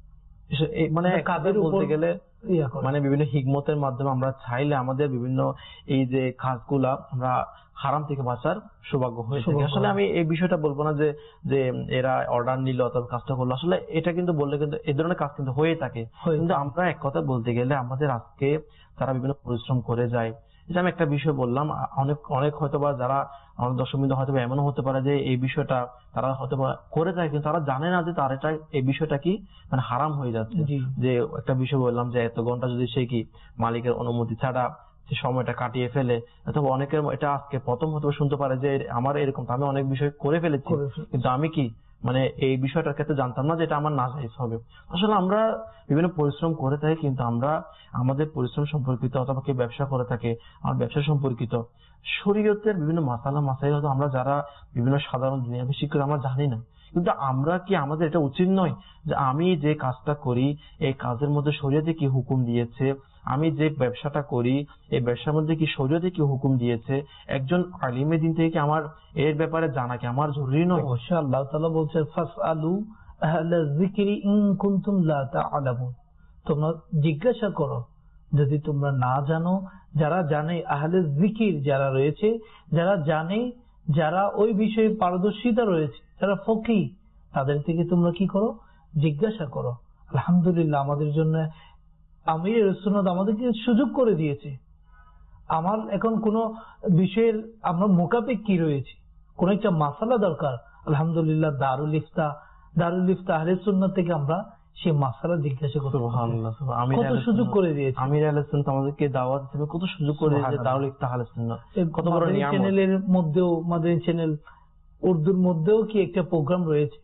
মানে কাজের বলতে গেলে মানে বিভিন্ন হিকমতের মাধ্যমে আমরা চাইলে আমাদের বিভিন্ন এই যে কাজগুলা আমরা হারাম থেকে বাঁচার সৌভাগ্য হয়ে থাকে। আসলে আমি এই বিষয়টা বলবো না যে যে এরা অর্ডার নিল অথবা কাজটা করলো, আসলে এটা কিন্তু বললে কিন্তু এই ধরনের কাজ কিন্তু হয়ে থাকে। কিন্তু আমরা এক কথা বলতে গেলে আমাদের আজকে তারা বিভিন্ন পরিশ্রম করে যায়। যে আমি একটা বিষয় বললাম, অনেক অনেক হয়তোবা যারা আমাদের দর্শকবৃন্দ হয়তো এমনও হতে পারে যে এই বিষয়টা তারা হয়তো করে যায় কিন্তু তারা জানে না যে তার এটা এই বিষয়টা কি মানে হারাম হয়ে যাচ্ছে। যে একটা বিষয় বললাম যে এত ঘন্টা যদি সে কি মালিকের অনুমতি ছাড়া সে সময়টা কাটিয়ে ফেলে, অথবা অনেকের এটা আজকে প্রথম হয়তো শুনতে পারে যে আমার এরকম, আমি অনেক বিষয় করে ফেলেছি কিন্তু আমি কি মানে এই বিষয়টার ক্ষেত্রে জানতাম না যে এটা আমার নাজায়েজ হবে। আসলে আমরা বিভিন্ন পরিশ্রম করে থাকি কিন্তু আমরা আমাদের পরিশ্রম সম্পর্কিত অথবা কেউ ব্যবসা করে থাকে আমার ব্যবসা সম্পর্কিত শরীয়তের বিভিন্ন মাসালা মাসাইল হয়তো আমরা যারা বিভিন্ন সাধারণ দুনিয়াবী শিক্ষক আমরা জানি না, কিন্তু আমরা কি আমাদের এটা উচিত নয় যে আমি যে কাজটা করি এই কাজের মধ্যে শরীয়তে কি হুকুম দিয়েছে, আমি যে ব্যবসাটা করি এই ব্যবসার মধ্যে কি শরীয়তে কি হুকুম দিয়েছে, একজন আলিমে দিন থেকে আমার এর ব্যাপারে জানা কি আমার জরুরি নয়? অবশ্যই আল্লাহ তাআলা বলছে ফাসআলু আহলা যিকরি ইন কুনতুম লা তা'লামুন, তোমরা জিজ্ঞাসা করো যদি তোমরা না জানো। যারা জানে, আহলে যিকির যারা রয়েছে, যারা জানে, যারা ওই বিষয়ে পারদর্শিতা রয়েছে, যারা ফকিহ, তাদের থেকে তোমরা কি করো? জিজ্ঞাসা করো। আলহামদুলিল্লাহ আমাদের জন্য আমির সুন্নাত আমাদেরকে সুযোগ করে দিয়েছে। আমার এখন কোন বিষয়ের আমরা মোকাবেক্ষী রয়েছে, কোন একটা মাসালা দরকার, আলহামদুলিল্লাহ দারুল ইফতা আহলে সুন্নাত থেকে আমরা সেই মাসালা জিজ্ঞাসা করতে কত সুযোগ করে দিয়েছে। আমির আহলে সুন্নাত আমাদেরকে দাওয়াত হিসেবে কত সুযোগ করে দিয়েছে। দারুল ইফতা আহলে সুন্নাত কত বড় নিয়ামত। চ্যানেলের মধ্যেও, মাদানী চ্যানেল উর্দুর মধ্যেও কি একটা প্রোগ্রাম রয়েছে,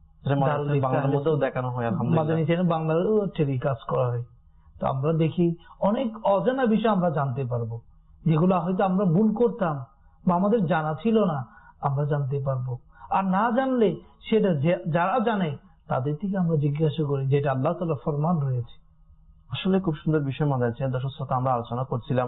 বাংলার মধ্যেও দেখানো হয়। আলহামদুলিল্লাহ মাদানী চ্যানেল বাংলাতেও টেলিকাস্ট করা হয়। তো আমরা দেখি অনেক অজানা বিষয় আমরা জানতে পারবো, যেগুলো হয়তো আমরা ভুল করতাম বা আমাদের জানা ছিল না, আমরা জানতে পারবো। আর না জানলে সেটা যারা জানে তাদের থেকে আমরা জিজ্ঞাসা করি, যেটা আল্লাহ তাআলা ফরমান রয়েছে। আসলে খুব সুন্দর বিষয় মাদানী চ্যানেল দর্শক শ্রোতা আমরা আলোচনা করছিলাম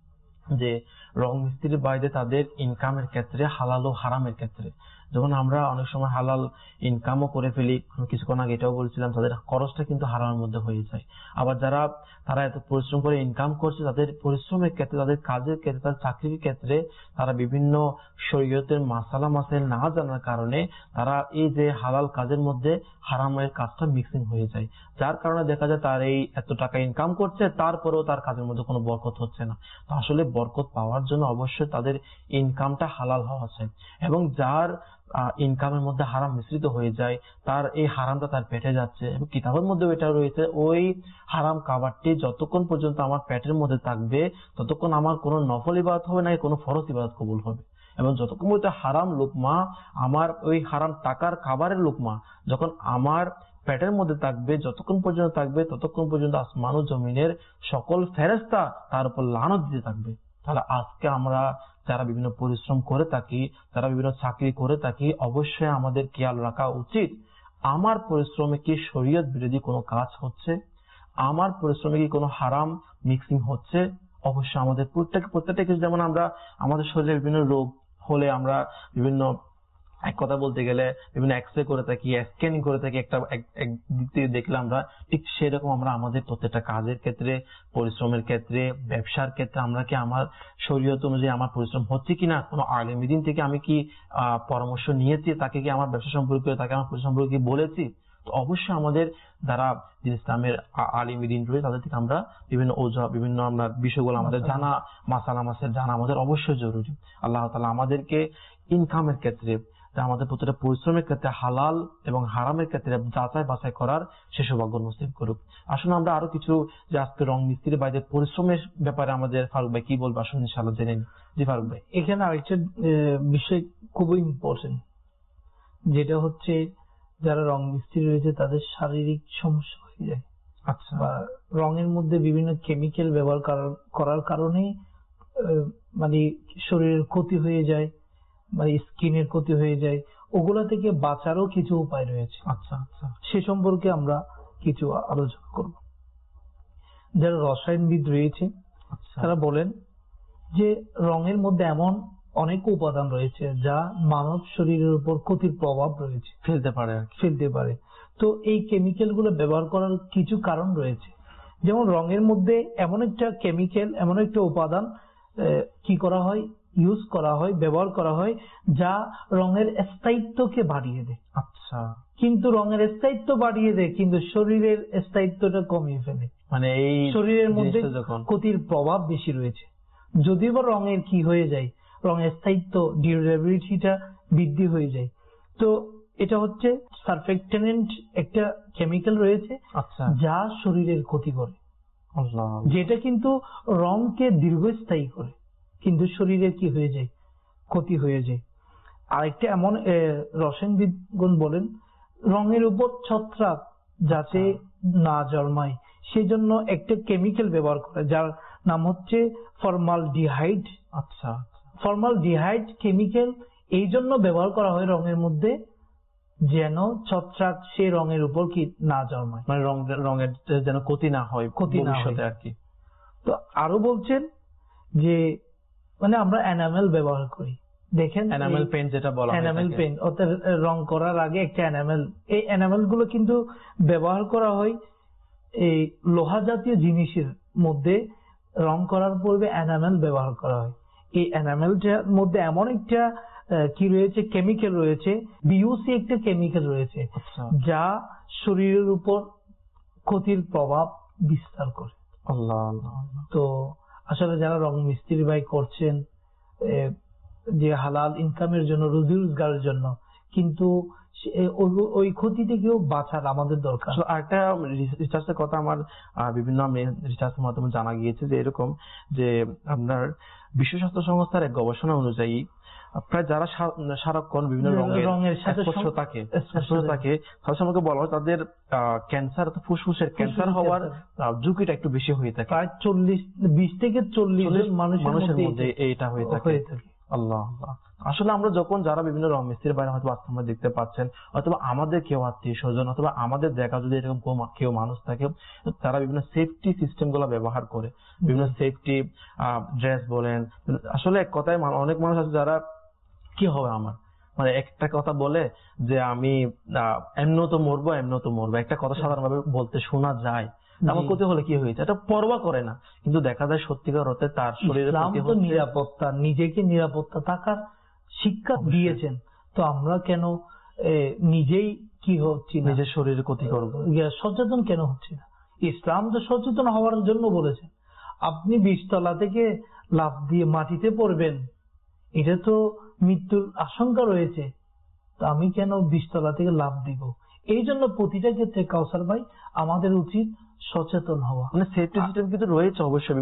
যে রং মিস্ত্রির বাইরে তাদের ইনকামের ক্ষেত্রে হালাল ও হারামের ক্ষেত্রে যখন আমরা অনেক সময় হালাল ইনকামও করে ফেলি, কিছুক্ষণ আগে এটাও বলছিলাম তাদের খরচটা কিন্তু হারামের মধ্যে হয়ে যায়। আবার তারা এত পরিশ্রম করে ইনকাম করছে, তাদের পরিশ্রমের ক্ষেত্রে, তাদের কাজের ক্ষেত্রে, তাদের চাকরির ক্ষেত্রে তারা বিভিন্ন শরীয়তের মাসালা মাসাইল না জানার কারণে তারা এই যে হালাল কাজের মধ্যে হারামের কাজটা মিক্সিং হয়ে যায়, যার কারণে দেখা যায় তার এই এত টাকা ইনকাম করছে তারপরেও তার কাজের মধ্যে কোনো বরকত হচ্ছে না। তো আসলে বরকত পাওয়ার জন্য অবশ্যই তাদের ইনকামটা হালাল হওয়া চাই, এবং যার ইনকামের মধ্যে হারাম মিশ্রিত হয়ে যায় তার এই হারামটা তার পেটে যাচ্ছে। এবং কিতাবের মধ্যে এটা রয়েছে ওই হারাম খাবারটি যতক্ষণ পর্যন্ত আমার পেটের মধ্যে থাকবে ততক্ষণ আমার কোনো নফল ইবাদত হবে না, কোনো ফরজ ইবাদত কবুল হবে। এবং যতক্ষণ পর্যন্ত হারাম লুকমা, আমার ওই হারাম টাকার খাবারের লুকমা যখন আমার পেটের মধ্যে থাকবে, যতক্ষণ পর্যন্ত থাকবে ততক্ষণ পর্যন্ত আসমান ও জমিনের সকল ফেরেশতা তার উপর লানত দিতে থাকবে। তাহলে আজকে আমরা যারা বিভিন্ন পরিশ্রম করে থাকি, যারা বিভিন্ন চাকরি করে থাকি, অবশ্যই আমাদের খেয়াল রাখা উচিত আমার পরিশ্রমে কি শরীয়ত বিরোধী কোনো কাজ হচ্ছে, আমার পরিশ্রমে কি কোনো হারাম মিক্সিং হচ্ছে। অবশ্যই আমাদের প্রত্যেকটা কিছু, যেমন আমরা আমাদের শরীরে বিভিন্ন রোগ হলে আমরা বিভিন্ন এক কথা বলতে গেলে বিভিন্ন এক্সরে করে থাকি, স্ক্যানিং করে থাকি, একটা দিক থেকে দেখলে আমরা ঠিক সেরকম আমরা আমাদের প্রত্যেকটা কাজের ক্ষেত্রে, পরিশ্রমের ক্ষেত্রে, ব্যবসার ক্ষেত্রে আমরা কি আমার শরীয়ত অনুযায়ী আমার পরিশ্রম হচ্ছে কিনা, কোনো আলেমী দিন থেকে আমি কি পরামর্শ নিয়েছি, তাকে কি আমার ব্যবসা সম্পর্কে, তাকে আমার পরিশ্রম সম্পর্কে বলেছি। তো অবশ্যই আমাদের যারা ইসলামের আলিমী দিন রয়েছে তাদের থেকে আমরা বিভিন্ন আমরা বিষয়গুলো আমাদের জানা, মাসালা মাসের জানা আমাদের অবশ্যই জরুরি। আল্লাহ তাআলা আমাদেরকে ইনকামের ক্ষেত্রে, আমাদের প্রতিটা পরিশ্রমের ক্ষেত্রে হালাল এবং হারামের ক্ষেত্রে যাচাই বাছাই করার সে সৌভাগ্য নসিব করুক। আসুন আমরা আরো কিছু যে আজকে রং মিস্ত্রির বাইরে পরিশ্রমের ব্যাপারে আমাদের ফারুক ভাই কি বলবো আসুন ইনশাআল্লাহ জেনে নিন। জি ফারুক ভাই, এখানে আরেকটা বিষয় খুবই ইম্পর্টেন্ট, যেটা হচ্ছে যারা রং মিস্ত্রি রয়েছে তাদের শারীরিক সমস্যা হয়ে যায়। আচ্ছা, বা রঙের মধ্যে বিভিন্ন কেমিক্যাল ব্যবহার করার কারণে মানে শরীরের ক্ষতি হয়ে যায়, মানে স্কিনের ক্ষতি হয়ে যায়, ওগুলা থেকে বাঁচারও কিছু উপায় রয়েছে। আচ্ছা আচ্ছা, সে সম্পর্কে আমরা কিছু আলোচনা করব। যারা রসায়নবিদ রয়েছে তারা বলেন যে রঙের মধ্যে এমন অনেক উপাদান রয়েছে যা মানব শরীরের উপর ক্ষতির প্রভাব রয়েছে, ফেলতে পারে। তো এই কেমিক্যাল গুলো ব্যবহার করার কিছু কারণ রয়েছে। যেমন রঙের মধ্যে এমন একটা কেমিক্যাল, এমন একটা উপাদান কি করা হয়, ইউজ করা হয়, ব্যবহার করা হয়, যা রঙের স্থায়িত্বকে বাড়িয়ে দেয়। আচ্ছা, কিন্তু রঙের স্থায়িত্ব বাড়িয়ে দেয়, কিন্তু শরীরের স্থায়িত্বটা কমিয়ে ফেলে। মানে এই শরীরের মধ্যে যখন ক্ষতির প্রভাব বেশি রয়েছে। যদিও বা রঙের কি হয়ে যায়, রঙের স্থায়িত্ব, ডিউরেবিলিটিটা বৃদ্ধি হয়ে যায়। তো এটা হচ্ছে সারফেক্টেন্ট, একটা কেমিক্যাল রয়েছে আচ্ছা, যা শরীরের ক্ষতি করে, যেটা কিন্তু রংকে দীর্ঘস্থায়ী করে, কিন্তু শরীরের কি হয়ে যায়, ক্ষতি হয়ে যায়। আরেকটা এমন রসায়নবিদগণ বলেন রঙের উপর ছত্রাক যাতে না জন্মায় সেজন্য একটা কেমিক্যাল ব্যবহার করে, যার নাম হচ্ছে ফর্মালডিহাইড। আচ্ছা, ফর্মালডিহাইড কেমিক্যাল এই জন্য ব্যবহার করা হয় রঙের মধ্যে, যেন ছত্রাক সে রঙের উপর কি না জন্মায়, মানে রঙের যেন ক্ষতি না হয় ভবিষ্যতে আর কি। তো আরো বলছেন যে মানে আমরা এনামেল ব্যবহার করি, দেখেন এনামেল পেইন্ট যেটা বলা হয়, এনামেল পেইন্ট অর্থাৎ রং করার আগে একটা এনামেল, এই এনামেল গুলো কিন্তু ব্যবহার করা হয় এই লোহা জাতীয় জিনিসের মধ্যে। রং করার পূর্বে এনামেল ব্যবহার করা হয়। এই এনামেলটার মধ্যে এমন একটা কি রয়েছে, কেমিক্যাল রয়েছে, বিইউসি একটা কেমিক্যাল রয়েছে যা শরীরের উপর ক্ষতির প্রভাব বিস্তার করে। আল্লাহ। তো আসলে যারা রং মিস্ত্রি ভাই করছেন যে হালাল ইনকামের জন্য, রুজি রোজগারের জন্য, কিন্তু ওই ক্ষতি থেকেও বাঁচার আমাদের দরকার। আরেকটা রিসার্চের কথা আমার বিভিন্ন রিসার্চের মাধ্যমে জানা গিয়েছে যে এরকম যে আপনার বিশ্ব স্বাস্থ্য সংস্থার এক গবেষণা অনুযায়ী প্রায় যারা সারাক্ষণ বিভিন্ন রঙের সাথে স্পর্শ থাকে তাদের সম্পর্কে বলা হয় তাদের ক্যান্সার, ফুসফুসের ক্যান্সার হওয়ার ঝুঁকিটা একটু বেশি হয়ে থাকে। প্রায় 20 থেকে 40 মানুষের মধ্যে এইটা হয়ে থাকে। আল্লাহ আল্লাহ। আসলে আমরা যখন যারা বিভিন্ন রং মিস্ত্রির বাইরে হয়তো আজকে আমরা দেখতে পাচ্ছেন, অথবা আমাদের কেউ আত্মীয় স্বজন অথবা আমাদের দেখা যদি এরকম কেউ মানুষ থাকে, তারা বিভিন্ন সেফটি সিস্টেম গুলো ব্যবহার করে, বিভিন্ন সেফটি ড্রেস বলেন। আসলে এক কথায় অনেক মানুষ আছে যারা কি হবে আমার, মানে একটা কথা বলে যে আমি এমনও তো মরবো একটা কথা সাধারণভাবে বলতে শোনা যায়, আমার ক্ষতি হলে কি হয়েছে এটা পরোয়া করে না, কিন্তু দেখা যায় সত্যিকার অর্থে তার শরীরে নিরাপত্তা, নিজেকে নিরাপত্তা থাকার শিক্ষা দিয়েছেন। তো আমরা কেন নিজেই কি হচ্ছি, নিজের শরীরের ক্ষতি করবো, সচেতন কেন হচ্ছি না? ইসলাম তো সচেতন হওয়ার জন্য বলেছেন। আপনি 20 তলা থেকে লাফ দিয়ে মাটিতে পড়বেন, এটা তো মৃত্যুর আশঙ্কা রয়েছে, তো আমি কেন 20 তলা থেকে লাফ দিব? এই জন্য প্রতিটা ক্ষেত্রে কাউসার ভাই আমাদের উচিত সচেতন হওয়া। মানে সেফটি সিস্টেম কিন্তু রয়েছে অবশ্যই।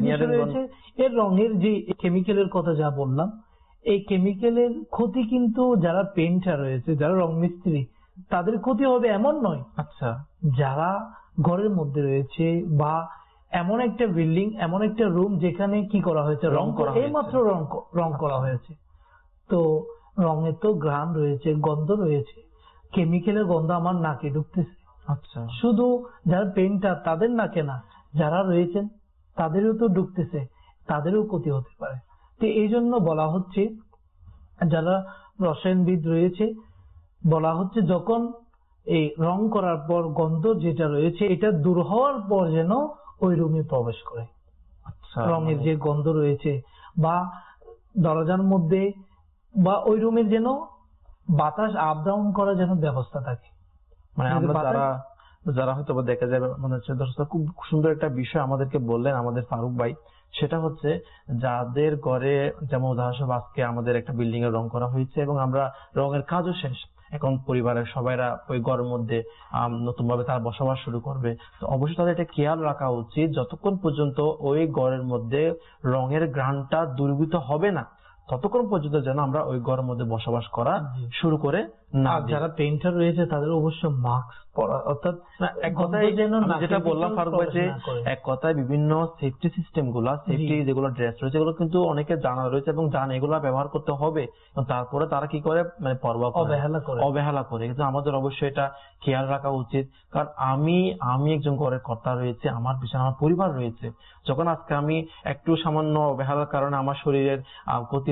এর রঙের যে কেমিক্যালের কথা যা বললাম, এই কেমিক্যালের ক্ষতি কিন্তু যারা পেইন্টার রয়েছে, যারা রং মিস্ত্রি, তাদের ক্ষতি হবে এমন নয়। আচ্ছা, যারা ঘরের মধ্যে রয়েছে বা এমন একটা বিল্ডিং, এমন একটা রুম যেখানে কি করা হয়েছে, এইমাত্র রং করা হয়েছে, তো রঙের তো ঘ্রাণ রয়েছে, গন্ধ রয়েছে, কেমিক্যালের গন্ধ আমার নাকে ঢুকতেছে। আচ্ছা, শুধু যারা পেইন্টার তাদের নাকে না, যারা রয়েছেন তাদেরও তো ঢুকতেছে, তাদেরও ক্ষতি হতে পারে। তো এই জন্য বলা হচ্ছে, যারা রসায়নবিদ রয়েছে, বলা হচ্ছে যখন এই রং করার পর গন্ধ যেটা রয়েছে এটা দূর হওয়ার পর যেন ওই রুমে প্রবেশ করে। আচ্ছা, রঙের যে গন্ধ রয়েছে বা দরজার মধ্যে বা ওই রুমের যেন বাতাস আপ ডাউন করার যেন ব্যবস্থা থাকে। মানে আমরা যারা হয়তো দেখা যাবে মনে হচ্ছে দর্শক খুব সুন্দর একটা বিষয় আমাদেরকে বললেন আমাদের ফারুক ভাই, সেটা হচ্ছে যাদের ঘরে, যেমন উদাহরণস্বরূপ আজকে আমাদের একটা বিল্ডিং এর রং করা হয়েছে এবং আমরা রঙের কাজও শেষ, এখন পরিবারের সবাইরা ওই ঘরের মধ্যে নতুন ভাবে তারা বসবাস শুরু করবে, তো অবশ্যই তাদের এটা খেয়াল রাখা উচিত যতক্ষণ পর্যন্ত ওই ঘরের মধ্যে রঙের ঘ্রাণটা দূরীভূত হবে না ততক্ষণ পর্যন্ত যেন আমরা ওই ঘরের মধ্যে বসবাস করা শুরু করে না। যারা পেইন্টার রয়েছে তাদের অবশ্য মাস্ক পরা, অর্থাৎ এক কথায় যেটা বললাম ফারুক ভাই, যে এক কথায় বিভিন্ন সেফটি সিস্টেম গুলা, সেফটি যেগুলো ড্রেস রয়েছে এগুলো কিন্তু অনেকে জানা রয়েছে এবং জানে এগুলো ব্যবহার করতে হবে, তারপরে তারা কি করে, মানে পরোয়া অবহেলা করে। কিন্তু আমাদের অবশ্যই এটা খেয়াল রাখা উচিত, কারণ আমি একজন ঘরের কর্তা রয়েছে, আমার পিছনে আমার পরিবার রয়েছে। যখন আজকে আমি একটু সামান্য অবহেলার কারণে আমার শরীরের ক্ষতি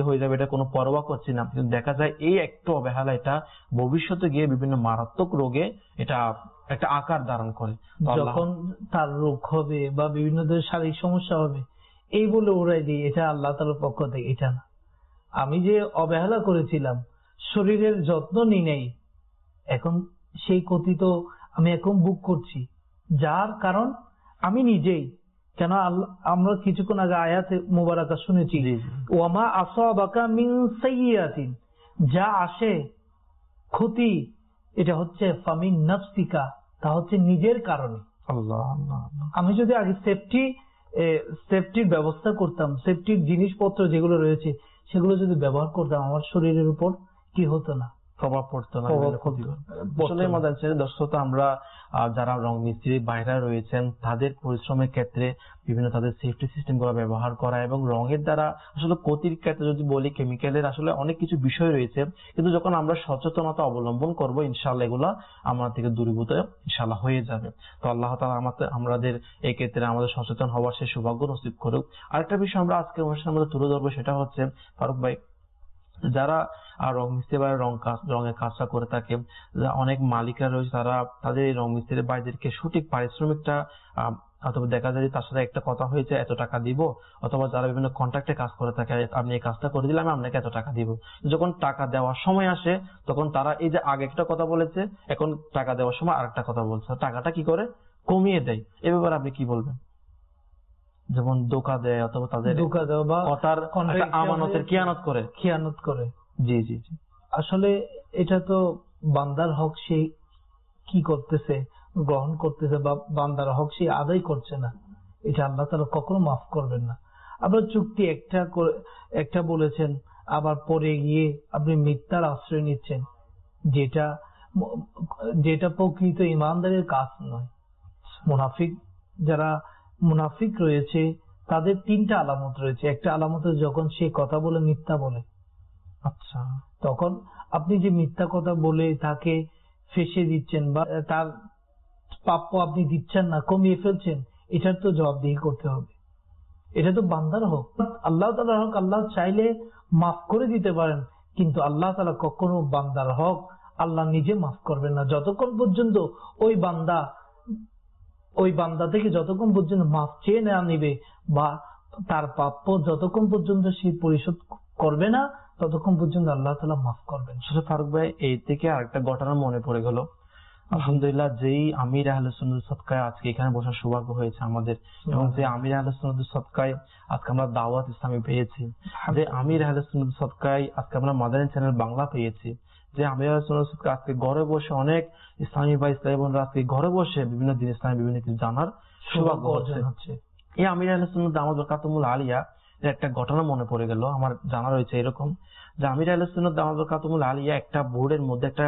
হয়ে যাবে, এটা কোনো পরোয়া করছি না, কিন্তু দেখা যায় এই একটু অবহেলা এটা ভবিষ্যতে গিয়ে বিভিন্ন মারাত্মক রোগে এটা একটা আকার ধারণ করে। তো আল্লাহ- যখন তার রোগ হবে বা বিভিন্ন ধরনের শারীরিক সমস্যা হবে, এই বলে উড়াই দিই এটা আল্লাহ তাআলার পক্ষ থেকে, এটা না। আমি যে অবহেলা করেছিলাম, শরীরের যত্ন নিই নাই, এখন সেই ক্ষতি তো আমি এখন ভোগ করছি, যার কারণ আমি নিজেই। কেন আমরা কিছুক্ষণ আগে আয়াতে মুবারাকা শুনেছি, জি, জি। ওয়ামা আসাবাকা মিন সাইয়্যাতিন, যা আসে ক্ষতি এটা হচ্ছে ফামিন নাফসিকা, তা হচ্ছে নিজের কারণে। আল্লাহ আল্লাহ আল্লাহ। আমি যদি আগে সেফটির ব্যবস্থা করতাম, সেফটির জিনিসপত্র যেগুলো রয়েছে সেগুলো যদি ব্যবহার করতাম, আমার শরীরের উপর কি হতো না, প্রভাব পড়তো না, প্রভাব বিভিন্ন ক্ষতি পড়তো। হতো। আসলে মাদার ছেড়ে দর্শক, আমরা যারা রং মিস্ত্রি বাইরে রয়েছেন তাদের পরিশ্রমের ক্ষেত্রে বিভিন্ন তাদের সেফটি সিস্টেম গুলো ব্যবহার করা, এবং রঙের দ্বারা আসলে ক্ষতির ক্ষেত্রে যদি বলি কেমিক্যালের আসলে অনেক কিছু বিষয় রয়েছে, কিন্তু যখন আমরা সচেতনতা অবলম্বন করব ইনশাআল্লাহ এগুলা আমার থেকে দূরীভূত ইনশাআল্লাহ হয়ে যাবে। তো আল্লাহ তাআলা আমাদের এই ক্ষেত্রে আমাদের সচেতন হওয়ার সে সৌভাগ্য নসিব করুক। আরেকটা বিষয় আমরা আজকের অনুষ্ঠানের মধ্যে তুলে ধরবো, সেটা হচ্ছে ফারুক ভাই, যারা রং মিস্ত্রি বা রঙের কাজটা করে থাকে, অনেক মালিকরা রয়েছে, তারা তাদের এই রং মিস্ত্রির ভাইদেরকে সঠিক পারিশ্রমিকটা অথবা দেখা যায় তার সাথে একটা কথা হয়েছে এত টাকা দিব, অথবা যারা বিভিন্ন কন্ট্রাক্টে কাজ করে থাকে আপনি এই কাজটা করে দিলে আমি আপনাকে এত টাকা দিব। যখন টাকা দেওয়ার সময় আসে তখন তারা এই যে আগে একটা কথা বলেছে, এখন টাকা দেওয়ার সময় আরেকটা কথা বলছে, টাকাটা কি করে কমিয়ে দেয়। এ ব্যাপারে আপনি কি বলবেন? যেমন ধোঁকা দেয় অথবা তাদের ধোঁকা দেওয়া বা কথার একটা আমানতের খিয়ানত করে। জি জি জি। আসলে এটা তো বান্দার হক সে কি করতেছে, গ্রহণ করতেছে, বা বান্দার হক সে আদায় করছে না, এটা আল্লাহ তাআলা কখনো মাফ করবেন না। আপনার চুক্তি একটা বলেছেন, আবার পরে গিয়ে আপনি মিথ্যার আশ্রয় নিচ্ছেন, যেটা প্রকৃত ইমানদারের কাজ নয়। যারা মুনাফিক রয়েছে তাদের তিনটা আলামত রয়েছে। একটা আলামত যখন সে কথা বলে মিথ্যা বলে, আচ্ছা, তখন আপনি যে মিথ্যা কথা বলে তাকে ফেঁসে দিচ্ছেন বা তার প্রাপ্য আপনি দিচ্ছেন না, কমিয়ে ফেলছেন, এটার তো জবাবদিহি করতে হবে। এটা তো বান্দার হক, আল্লাহ তাআলার হক। আল্লাহ চাইলে মাফ করে দিতে পারেন, কিন্তু আল্লাহ তাআলা কখনো বান্দার হক আল্লাহ নিজে মাফ করবেন না যতক্ষণ পর্যন্ত ওই বান্দা থেকে যতক্ষণ পর্যন্ত মাফ চেয়ে নেওয়া নিবে, বা তার প্রাপ্য যতক্ষণ পর্যন্ত সে পরিশোধ করবে না, ততক্ষণ পর্যন্ত আল্লাহ তাআলা মাফ করবেন। আসলে ফারুক ভাই, এই থেকে আরেকটা ঘটনা মনে পড়ে গেল। আলহামদুলিল্লাহ, যেই আমির আহলে সুন্নাত সদকায় আজকে এখানে বসার সৌভাগ্য হয়েছে আমাদের, এবং যে আমির আহলে সুন্নাত সদকায় আজকে আমরা দাওয়াত ইসলামী পেয়েছি, যে আমির আহলে সুন্নাত সদকায় আজকে আমরা মাদানী চ্যানেল বাংলা পেয়েছি, যে আমির আহলে সুন্নাত সদকায় আজকে ঘরে বসে অনেক ইসলামী ভাই ইসলামী বোনরা আজকে ঘরে বসে বিভিন্ন দিন ইসলামী বিভিন্ন কিছু জানার সৌভাগ্য হচ্ছে। এই আমির আহলে সুন্নাত দামাত বরকাতুহুল আলিয়া একটা ঘটনা মনে পড়ে গেল, আমার জানা রয়েছে এরকম, যে আমির আহলে সুন্নাত দামাত বরকাতুহুল আলিয়া একটা বোর্ডের মধ্যে একটা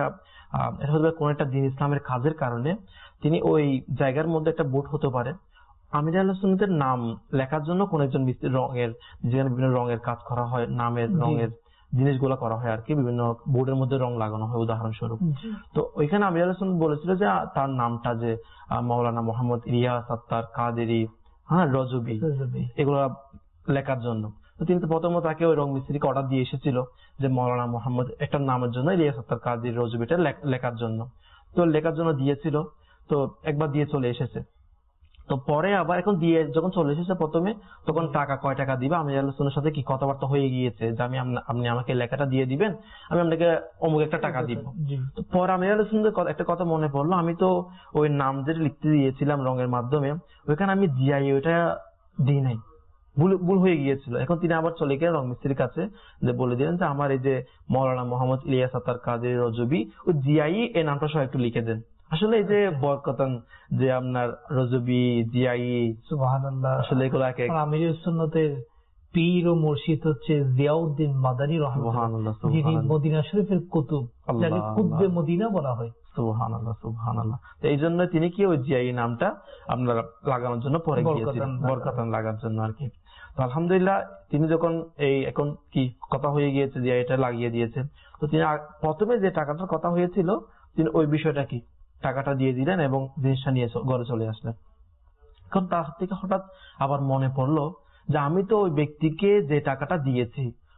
কোন একটা দিন ইসলামের কাজের কারণে তিনি ওই জায়গার মধ্যে একটা বোর্ড হতে পারে, আমির আহলে সুন্নাতের নাম লেখার জন্য কোন একজন মিস্ত্রি রঙের, যেখানে বিভিন্ন রঙের কাজ করা হয়, নামের রঙের জিনিসগুলো করা হয় আর কি, বিভিন্ন বোর্ডের মধ্যে রং লাগানো হয় উদাহরণস্বরূপ। তো ওইখানে আমির আহলে সুন্নাত বলেছিল যে তার নামটা যে মাওলানা মোহাম্মদ ইলিয়াস আত্তার কাদেরী, রজবি, এগুলো লেখার জন্য। তো তিনি তো প্রথমত তাকে ওই রং মিস্ত্রিকে অর্ডার দিয়ে এসেছিল যে মাওলানা মোহাম্মদ একটা নামের জন্য ইলিয়াস আত্তার কাদেরী রজবিটা লেখার জন্য। তো লেখার জন্য দিয়েছিল, তো একবার দিয়ে চলে এসেছে। তো পরে আবার এখন দিয়ে যখন চলে এসেছে প্রথমে, তখন টাকা কয় টাকা দিবে, আমির আহলে সুন্নাতের সাথে কি কথাবার্তা হয়ে গিয়েছে যে আপনি আমাকে লেখাটা দিয়ে দিবেন, আমি আপনাকে অমুক একটা টাকা দিব। তো পরে আমির আহলে সুন্নাতের একটা কথা মনে পড়লো, আমি তো ওই নাম যেটা লিখতে দিয়েছিলাম রঙের মাধ্যমে, ওইখানে আমি জিআই ওইটা দিই নাই, ভুল হয়ে গিয়েছিল। এখন তিনি আবার চলে গেলেন রং মিস্ত্রির কাছে, যে বলে দিলেন যে আমার এই যে মাওলানা মোহাম্মদ ইলিয়াস আত্তার কাদেরী রজবি, ওই জিআই এই নামটা সহ একটু লিখে দেন। আসলে এই যে বরকতান যে আপনার রজবি, জিআই, সুবহানাল্লাহ, আসলে এগুলো আমির সুন্নাতের পীর ও মুর্শিদ হচ্ছে জিয়াউদ্দিন মাদানী রাহমাতুল্লাহ, যিনি মদিনা শরীফের কুতুব, যাকে কুতুবে মদিনা বলা হয়। সুবহানাল্লাহ সুবহানাল্লাহ। তো এই জন্য তিনি কি ওই জিআই নামটা আপনার লাগানোর জন্য পরে গিয়েছিলেন, বরকতান লাগার জন্য আর কি। তো আলহামদুলিল্লাহ, তিনি যখন এই এখন কি কথা হয়ে গিয়েছে যে এটা লাগিয়ে দিয়েছেন, তো তিনি প্রথমে যে টাকাটার কথা হয়েছিল তিনি ওই বিষয়টা কি টাকাটা দিয়ে দিলেন এবং জিনিসটা নিয়ে ঘরে চলে আসলেন। এখন তার থেকে হঠাৎ আবার মনে পড়লো যে আমি তো ওই ব্যক্তিকে যে টাকাটা দিয়েছি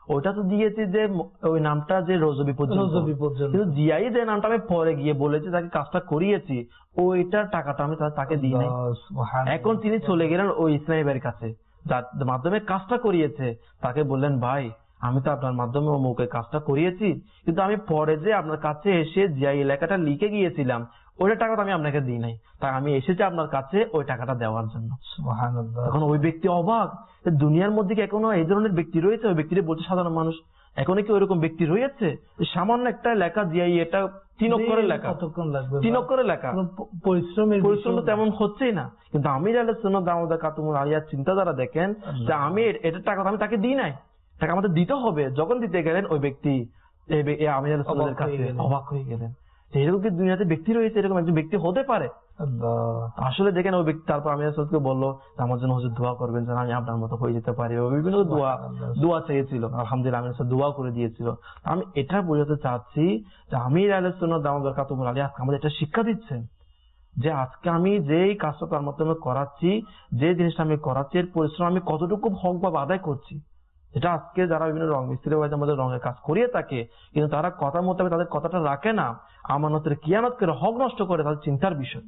ওটা তো দিয়েছি যে ওই নামটা যে রজবি পর্যন্ত, কিন্তু জিয়াই যে নামটা আমি পরে গিয়ে বলেছি তাকে কাজটা করিয়েছি, ওইটার টাকাটা আমি তাকে দিই নাই। এখন তিনি চলে গেলেন ওই ইসলামী ভাইয়ের কাছে যার মাধ্যমে কাজটা করিয়েছে, তাকে বললেন ভাই আমি তো আপনার মাধ্যমে অমুকের কাজটা করিয়েছি, কিন্তু আমি পরে যে আপনার কাছে এসে জিয়াই এলাকাটা লিখে গিয়েছিলাম ওইটা টাকাটা আমি আপনাকে দিই নাই, তাই আমি এসেছি আপনার কাছে ওই টাকাটা দেওয়ার জন্য। এখন ওই ব্যক্তি অবাক, দুনিয়ার মধ্যে কি এখনো এই ধরনের ব্যক্তি রয়েছে? ওই ব্যক্তিটা বলছে সাধারণ মানুষ, এখনো কি ওইরকম ব্যক্তি রয়েছে? সামান্য একটা লেখা জিয়াই, এটা 3 অক্ষরের লেখা, 3 অক্ষরের লেখা, পরিশ্রম তেমন হচ্ছেই না, কিন্তু আমির আহলে সুন্নাত দামাত কাতুমুল আলিয়ার চিন্তাধারা দেখেন যে আমি এটা টাকাটা আমি তাকে দিই নাই, টাকা আমাদের দিতে হবে। যখন দিতে গেলেন ওই ব্যক্তি আমির আহলে সুন্নাতের কাছে অবাক হয়ে গেলেন, এরকম কি দুনিয়াতে ব্যক্তি রয়েছে, এরকম একজন ব্যক্তি হতে পারে? আসলে দেখেন ওই ব্যক্তি তারপর আমির আহলে সুন্নাতকে বললো আমার জন্য হুজুর দোয়া করবেন যেন আমি আপনার মতো হয়ে যেতে পারি, বিভিন্ন দোয়া চেয়েছিল, আলহামদুলিল্লাহ আমির সাহেব দোয়া করে দিয়েছিল। আমি এটা বোঝাতে চাচ্ছি যে আমির আহলে সুন্নাত দামাত কাতুমুল আলিয়া আমাদের এটা শিক্ষা দিচ্ছেন যে আজকে আমি যেই কাজটা তার মাধ্যমে করাচ্ছি, যে জিনিসটা আমি করাচ্ছি, এর পরিশ্রম আমি কতটুকু হক বা আদায় করছি। এটা আজকে যারা বিভিন্ন রং মিস্ত্রি বাড়িতে আমাদের রঙের কাজ করিয়ে থাকে, কিন্তু তারা কথা মোতাবেক তাদের কথাটা রাখে না, আমানতের কিয়ানত করে হক নষ্ট করে, তাদের চিন্তার বিষয়।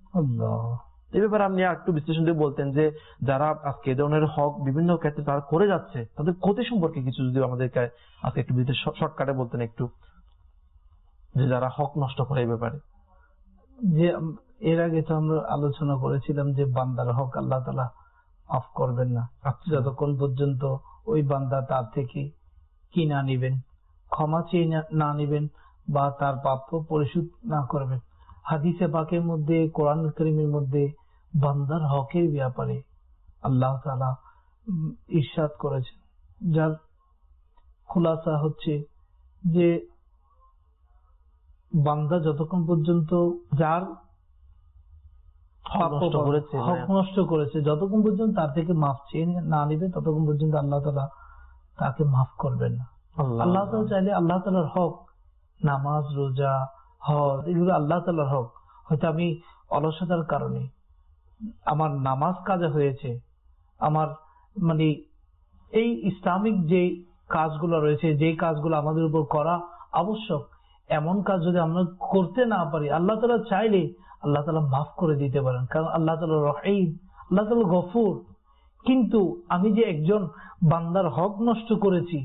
এই ব্যাপারে আপনি একটু বিশ্লেষণ দিয়ে বলতেন যে যারা আজকে এই ধরনের হক বিভিন্ন ক্ষেত্রে তারা করে যাচ্ছে, তাদের ক্ষতি সম্পর্কে কিছু যদি আমাদেরকে আজকে একটু শর্টকাটে বলতেন একটু, যে যারা হক নষ্ট করে এই ব্যাপারে। যে এর আগে তো আমরা আলোচনা করেছিলাম যে বান্দার হক আল্লাহ তাআলা মাফ করবেন না যতক্ষণ পর্যন্ত ওই বান্দা তার থেকে কি না নিবেন, ক্ষমা চেয়ে না নিবেন বা তার প্রাপ্য পরিশোধ না করবেন। হাদিসে পাকের মধ্যে, কোরআন কারীমের মধ্যে বান্দার হকের ব্যাপারে আল্লাহ তাআলা ইরশাদ করেছেন, যার খুলাসা হচ্ছে যে বান্দা যতক্ষণ পর্যন্ত যার হক নষ্ট করেছে যতক্ষণ পর্যন্ত তার থেকে মাফ চেয়ে না নিবে ততক্ষণ পর্যন্ত আল্লাহ তাআলা তাকে মাফ করবেন না। আল্লাহ তাআলা চাইলে আল্লাহ তাআলার হক, নামাজ, রোজা, হজ, এগুলো আল্লাহ তাআলার হক। হয়তো আমি অলসতার কারণে আমার নামাজ কাজা হয়েছে, আমার মানে এই ইসলামিক যে কাজগুলো রয়েছে, যে কাজগুলো আমাদের উপর করা আবশ্যক, এমন কাজ যদি আমরা করতে না পারি, আল্লাহ তাআলা চাইলে আল্লাহ তাআলা মাফ করে দিতে পারেন, কারণ আল্লাহ তাআলা রহিম, আল্লাহ তাআলা গফুর। কিন্তু আমি যে একজন বান্দার হক নষ্ট করেছি,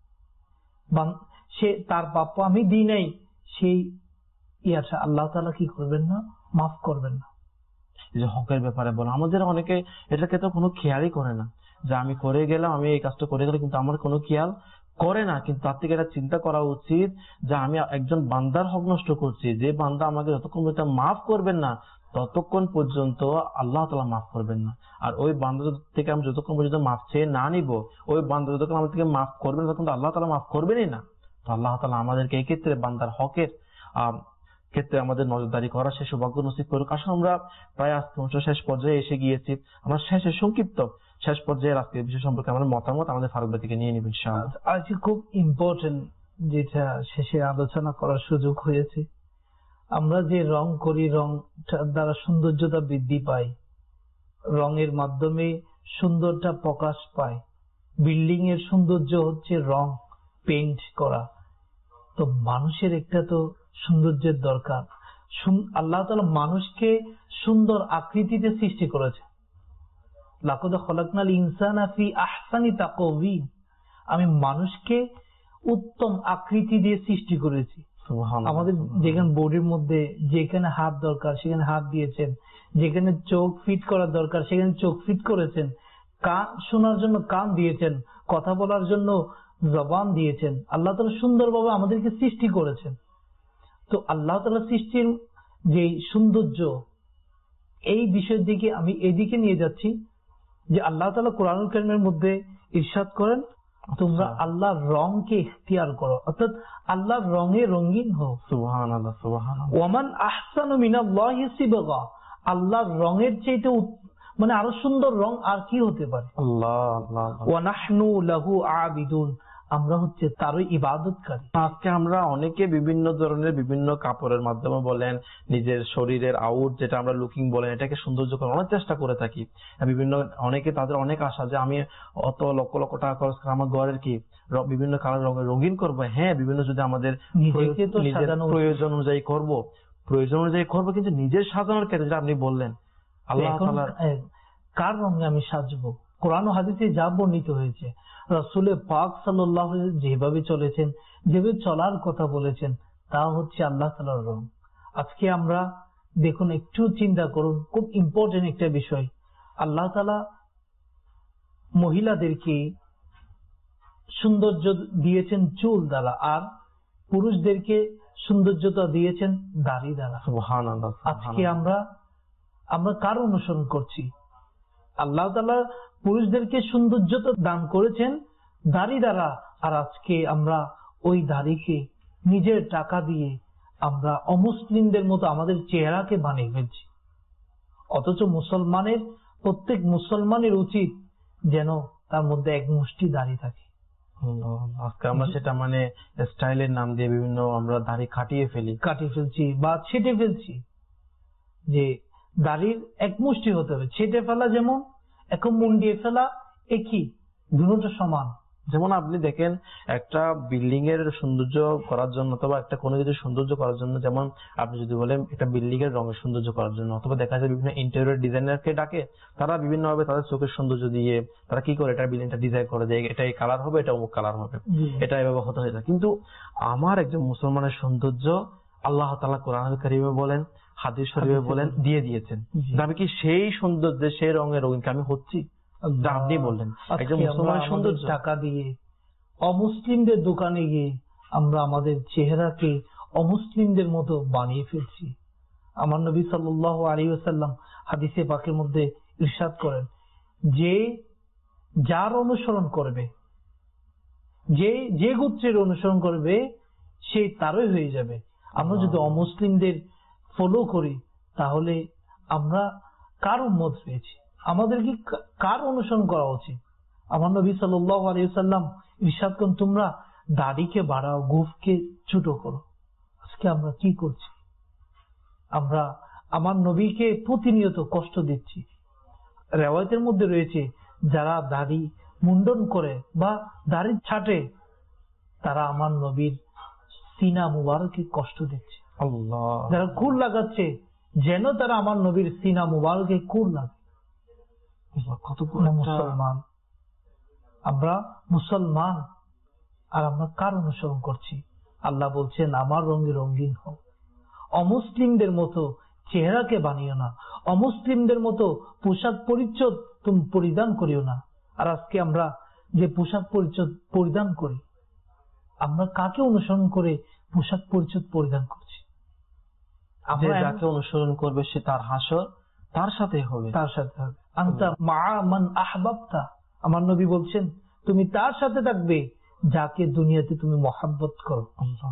সে তার প্রাপ্য আমি দিই নাই, সেই ইয়াটা আল্লাহ তাআলা কি করবেন না, মাফ করবেন না। যে হকের ব্যাপারে বলো, আমাদের অনেকে এটাকে তো কোনো খেয়ালই করে না, যে আমি করে গেলাম, আমি এই কাজটা করে গেলাম, কিন্তু আমার কোনো খেয়াল করে না। কিন্তু তার থেকে এটা চিন্তা করা উচিত যে আমি একজন বান্দার হক নষ্ট করছি, যে বান্দা আমাকে যতক্ষণ পর্যন্ত মাফ করবেন না ততক্ষণ পর্যন্ত আল্লাহ তাআলা মাফ করবেন না। আর ওই বান্দা থেকে আমি যতক্ষণ পর্যন্ত মাফ চেয়ে না নিব, ওই বান্দা যতক্ষণ আমার থেকে মাফ করবেন ততক্ষণ আল্লাহ তাআলা মাফ করবেনই না। তো আল্লাহ তাআলা আমাদেরকে এই ক্ষেত্রে বান্দার হকের ক্ষেত্রে আমাদের নজরদারি করা সে সৌভাগ্য নসিব করুক। আসলে আমরা প্রায় আজকে শেষ পর্যায়ে এসে গিয়েছি, আমরা সংক্ষিপ্ত শেষ পর্যায়ে আজকের বিষয় সম্পর্কে আমাদের মতামত আমাদের ফারুক ভাই থেকে নিয়ে নিব ইনশাআল্লাহ। আজকে খুব ইম্পর্টেন্ট যেটা শেষে আলোচনা করার সুযোগ হয়েছে, আমরা যে রং করি, রং দ্বারা সৌন্দর্যতা বৃদ্ধি পায়, রঙের মাধ্যমে সুন্দরটা প্রকাশ পায়। বিল্ডিং এর সৌন্দর্য হচ্ছে রং, পেইন্ট করা। তো মানুষের একটা তো সৌন্দর্যের দরকার। আল্লাহ তাআলা মানুষকে সুন্দর আকৃতিতে সৃষ্টি করেছে। লাকাদ খালাকনাল ইনসানা ফি আহসানি তাকওয়িম, আমি মানুষকে উত্তম আকৃতি দিয়ে সৃষ্টি করেছি। আমাদের যেখানে বডির মধ্যে যেখানে হাত দরকার সেখানে হাত দিয়েছেন, যেখানে চোখ ফিট করার দরকার সেখানে চোখ ফিট করেছেন, কান শোনার জন্য কান দিয়েছেন, কথা বলার জন্য জবান দিয়েছেন। আল্লাহ তাআলা সুন্দরভাবে আমাদেরকে সৃষ্টি করেছেন। তো আল্লাহ তাআলা সৃষ্টির যে সৌন্দর্য, এই বিষয়ের দিকে আমি এদিকে নিয়ে যাচ্ছি যে আল্লাহ তাআলা কোরআনুল কারীমের মধ্যে ইরশাদ করেন, তোমরা আল্লাহর রংকে ইখতিয়ার করো, অর্থাৎ আল্লাহর রঙে রঙিন হও। সুবহানাল্লাহ, সুবহানাল্লাহ। ওয়ামান আহসানু মিনাল্লাহি সিবগা, আল্লাহর রঙের চাইতে মানে আরো সুন্দর রং আর কি হতে পারে? আল্লাহ আল্লাহ। ওয়া নাহনু লাহু আবিদুন, আমরা হচ্ছে তারই ইবাদতকারী। আজকে আমরা অনেকে বিভিন্ন ধরনের বিভিন্ন কাপড়ের মাধ্যমে বলেন, নিজের শরীরের আউট যেটা আমরা লুকিং বলেন, এটাকে সৌন্দর্য করার অনেক চেষ্টা করে থাকি। বিভিন্ন অনেকে তাদের অনেক আশা যে আমি অত লক্ষ লক্ষ টাকা খরচ করে আমার ঘরের কি বিভিন্ন কালার রঙের রঙিন করবো। হ্যাঁ, বিভিন্ন যদি আমাদের নিজেকে তো সাজানো প্রয়োজন অনুযায়ী করবো, কিন্তু নিজের সাজানোর ক্ষেত্রে যেটা আপনি বললেন, আল্লাহ তাআলা কার রঙে আমি সাজবো, কোরআন ও হাদিসে যা বর্ণিত হয়েছে, রাসূল পাক সাল্লাল্লাহু আলাইহি ওয়াসাল্লাম যেভাবে চলেছেন, যেভাবে চলার কথা বলেছেন, তা হচ্ছে আল্লাহ তাআলার রং। আজকে আমরা দেখুন, একটু চিন্তা করুন, খুব ইম্পর্টেন্ট একটা বিষয়। আল্লাহ তাআলা মহিলাদেরকে সৌন্দর্য দিয়েছেন চুল দ্বারা, আর পুরুষদেরকে সৌন্দর্যতা দিয়েছেন দাড়ি দ্বারা। সুবহানাল্লাহ। আজকে আমরা কার অনুসরণ করছি? আল্লাহ তাআলা পুরুষদেরকে সৌন্দর্যতা দান করেছেন দাড়ি দ্বারা, আর আজকে আমরা ওই দাড়িকে নিজের টাকা দিয়ে আমরা অমুসলিমদের মতো আমাদের চেহারাকে বানিয়ে ফেলছি। অথচ প্রত্যেক মুসলমানের উচিত যেন তার মধ্যে এক মুষ্টি দাড়ি থাকে। আজকে আমরা সেটা স্টাইলের নাম দিয়ে বিভিন্ন আমরা দাড়ি কাটিয়ে ফেলছি বা ছেটে ফেলছি। যে দাড়ির এক মুষ্টি হতে হবে, ছেটে ফেলা যেমন, এখন মুন্ডিয়ে ফেলা একই, দুটো সমান। যেমন আপনি দেখেন, একটা বিল্ডিং এর সৌন্দর্য করার জন্য অথবা একটা কোনো কিছু সৌন্দর্য করার জন্য, যেমন আপনি যদি বলেন একটা বিল্ডিং এর রঙের সৌন্দর্য করার জন্য, অথবা দেখা যায় বিভিন্ন ইন্টেরিয়র ডিজাইনারকে ডাকে, তারা বিভিন্ন ভাবে তাদের চোখের সৌন্দর্য দিয়ে তারা কি করে এটা বিল্ডিংটা ডিজাইন করে, যে এটা এই কালার হবে, এটা অমুক কালার হবে, এটা এভাবে হতে হয়। কিন্তু আমার একজন মুসলমানের সৌন্দর্য আল্লাহ তাআলা কোরআনুল কারীমে বলেন, হাদিস শরীফে বলেন দিয়ে দিয়েছেন। আমি কি সেই সৌন্দর্যে সেই রঙের রঙিন আমি হচ্ছি? আপনি বললেন একজন মুসলমানের সৌন্দর্য টাকা দিয়ে অমুসলিমদের দোকানে গিয়ে আমরা আমাদের চেহারাকে অমুসলিমদের মতো বানিয়ে ফেলছি। আমার নবী সাল্লাল্লাহু আলাইহি ওয়াসাল্লাম হাদিসে পাকের মধ্যে ইরশাদ করেন, যে যার অনুসরণ করবে, যে গোত্রের অনুসরণ করবে, সে তারই হয়ে যাবে। আমরা যদি অমুসলিমদের ফলো করি, তাহলে আমরা কার উম্মত হয়েছি? আমাদের কি কার অনুসরণ করা উচিত? আমার নবী সাল্লাল্লাহু আলাইহি ওয়াসাল্লাম ইরশাদ করেন, তোমরা দাড়িকে বাড়াও, গোঁফকে ছোট করো। আজকে আমরা কি করছি? আমরা আমার নবীকে প্রতিনিয়ত কষ্ট দিচ্ছি। রিওয়ায়াতের মধ্যে রয়েছে, যারা দাড়ি মুন্ডন করে বা দাড়ি ছাটে, তারা আমার নবীর সিনা মুবারকে কষ্ট দিচ্ছে। আল্লাহ। যারা কুল লাগাচ্ছে, যেন তারা আমার নবীর সিনা মুবারকে কুল লাগে। কত মুসলমান আমরা, মুসলমান, আর আমরা কার অনুসরণ করছি? আল্লাহ বলছেন, আমার রঙে রঙিন হও, অমুসলিমদের মতো চেহারাকে বানিও না, অমুসলিমদের মতো পোশাক পরিচ্ছদ তুমি পরিধান করিও না। আর আজকে আমরা যে পোশাক পরিচ্ছদ পরিধান করি, আমরা কাকে অনুসরণ করে পোশাক পরিচ্ছদ পরিধান করছি? আমরা যাকে অনুসরণ করবে সে তার হাসর তার সাথে হবে। আনতা মা মান আহবাবতা, আমার নবী বলছেন, তুমি তার সাথে থাকবে যাকে দুনিয়াতে তুমি মহাব্বত করো।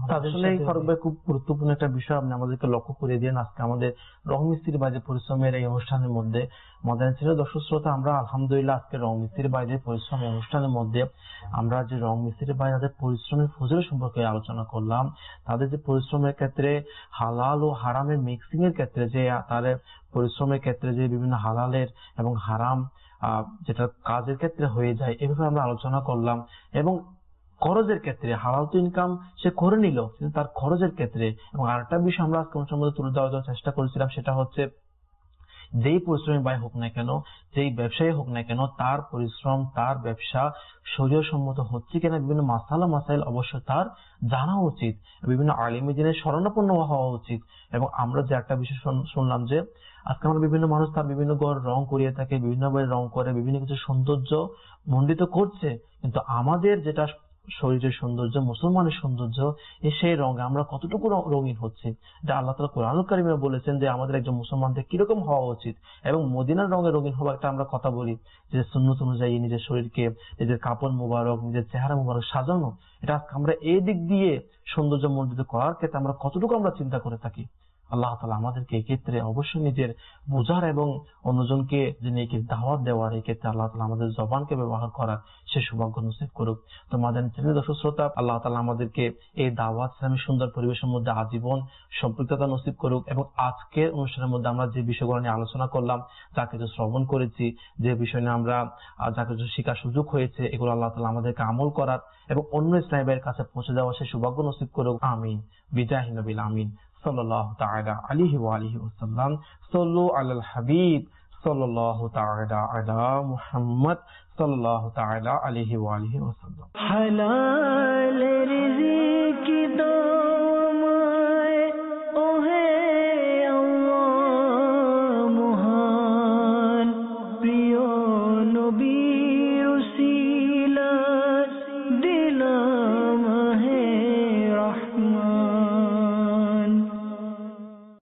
খুব গুরুত্বপূর্ণ একটা বিষয় আপনি আমাদেরকে লক্ষ্য করে দিন। আজকে আমাদের রং মিস্ত্রির বাইরে পরিশ্রমের এই অনুষ্ঠানের মধ্যে মডার্ন ছিল দর্শক শ্রোতা, আমরা আলহামদুলিল্লাহ আজকে রং মিস্ত্রির বাইরে পরিশ্রম অনুষ্ঠানের মধ্যে আমরা যে রং মিস্ত্রির বাইরে তাদের পরিশ্রমের ফজিলত সম্পর্কে আলোচনা করলাম। তাদের যে পরিশ্রমের ক্ষেত্রে হালাল ও হারামের মিক্সিং এর ক্ষেত্রে যে তাদের পরিশ্রমের ক্ষেত্রে যে বিভিন্ন হালালের এবং হারাম যেটা কাজের ক্ষেত্রে হয়ে যায়, এভাবে আমরা আলোচনা করলাম। এবং খরচের ক্ষেত্রে হালাল তো ইনকাম সে করে নিল, কিন্তু তার খরচের ক্ষেত্রে, এবং আরেকটা বিষয় আমরা আজকে মধ্যে তুলে দেওয়ার চেষ্টা করেছিলাম, সেটা হচ্ছে যেই পরিশ্রমী ভাই হোক না কেন, যেই ব্যবসায়ী হোক না কেন, তার পরিশ্রম তার ব্যবসা শরীয়সম্মত হচ্ছে কিনা বিভিন্ন মাসাইল অবশ্য তার জানা উচিত, বিভিন্ন আলিমী দিনের শরণাপন্ন হওয়া উচিত। এবং আমরা যে একটা বিষয় শুনলাম যে আজকে আমরা বিভিন্ন মানুষ তার বিভিন্ন ঘর রং করিয়ে থাকে, বিভিন্ন রং করে বিভিন্ন কিছু সৌন্দর্য মণ্ডিত করছে, কিন্তু আমাদের যেটা শরীরের সৌন্দর্য, মুসলমানের সৌন্দর্য, সেই রঙে আমরা কতটুকু রঙিন হচ্ছে, যা আল্লাহ তাআলা কোরআনুল কারীমে বলেছেন যে আমাদের একজন মুসলমানদের কিরকম হওয়া উচিত। এবং মদিনার রঙে রঙিন হওয়া একটা আমরা কথা বলি যে সুন্নত অনুযায়ী নিজের শরীরকে, নিজের কাপড় মুবারক, নিজের চেহারা মুবারক সাজানো, এটা আমরা এই দিক দিয়ে সৌন্দর্য মণ্ডিত করার ক্ষেত্রে আমরা কতটুকু আমরা চিন্তা করে থাকি। আল্লাহ তাআলা আমাদেরকে এই ক্ষেত্রে অবশ্যই নিজের বোঝার এবং অন্যজনকে যে নেকির দাওয়াত দেওয়ার এই ক্ষেত্রে আল্লাহ তাআলা আমাদের জবানকে ব্যবহার করার সে সৌভাগ্য নসিব করুক। তো মাদানী চ্যানেলের দর্শক শ্রোতা, আল্লাহ তাআলা আমাদেরকে এই দাওয়াত ইসলামী সুন্দর পরিবেশের মধ্যে আজীবন সম্পৃক্ততা নসিব করুক এবং আজকের অনুষ্ঠানের মধ্যে আমরা যে বিষয়গুলো নিয়ে আলোচনা করলাম, যা কিছু শ্রবণ করেছি, যে বিষয় নিয়ে আমরা যা কিছু শিকার সুযোগ হয়েছে, এগুলো আল্লাহ তাআলা আমাদেরকে আমল করার এবং অন্য ইসলামী ভাইয়ের কাছে পৌঁছে দেওয়ার সে সৌভাগ্য নসিব করুক। আমিন বিজাহি নবিল আমিন সাল্লাল্লাহু তাআলা আলাইহি ওয়া আলিহি ওয়াসাল্লাম। সাল্লু আলাল হাবিব সাল্লাল্লাহু তাআলা আলা মুহাম্মদ সাল্লাল্লাহু তাআলা আলাইহি ওয়া আলিহি ওয়াসাল্লাম। হালাল রিজিক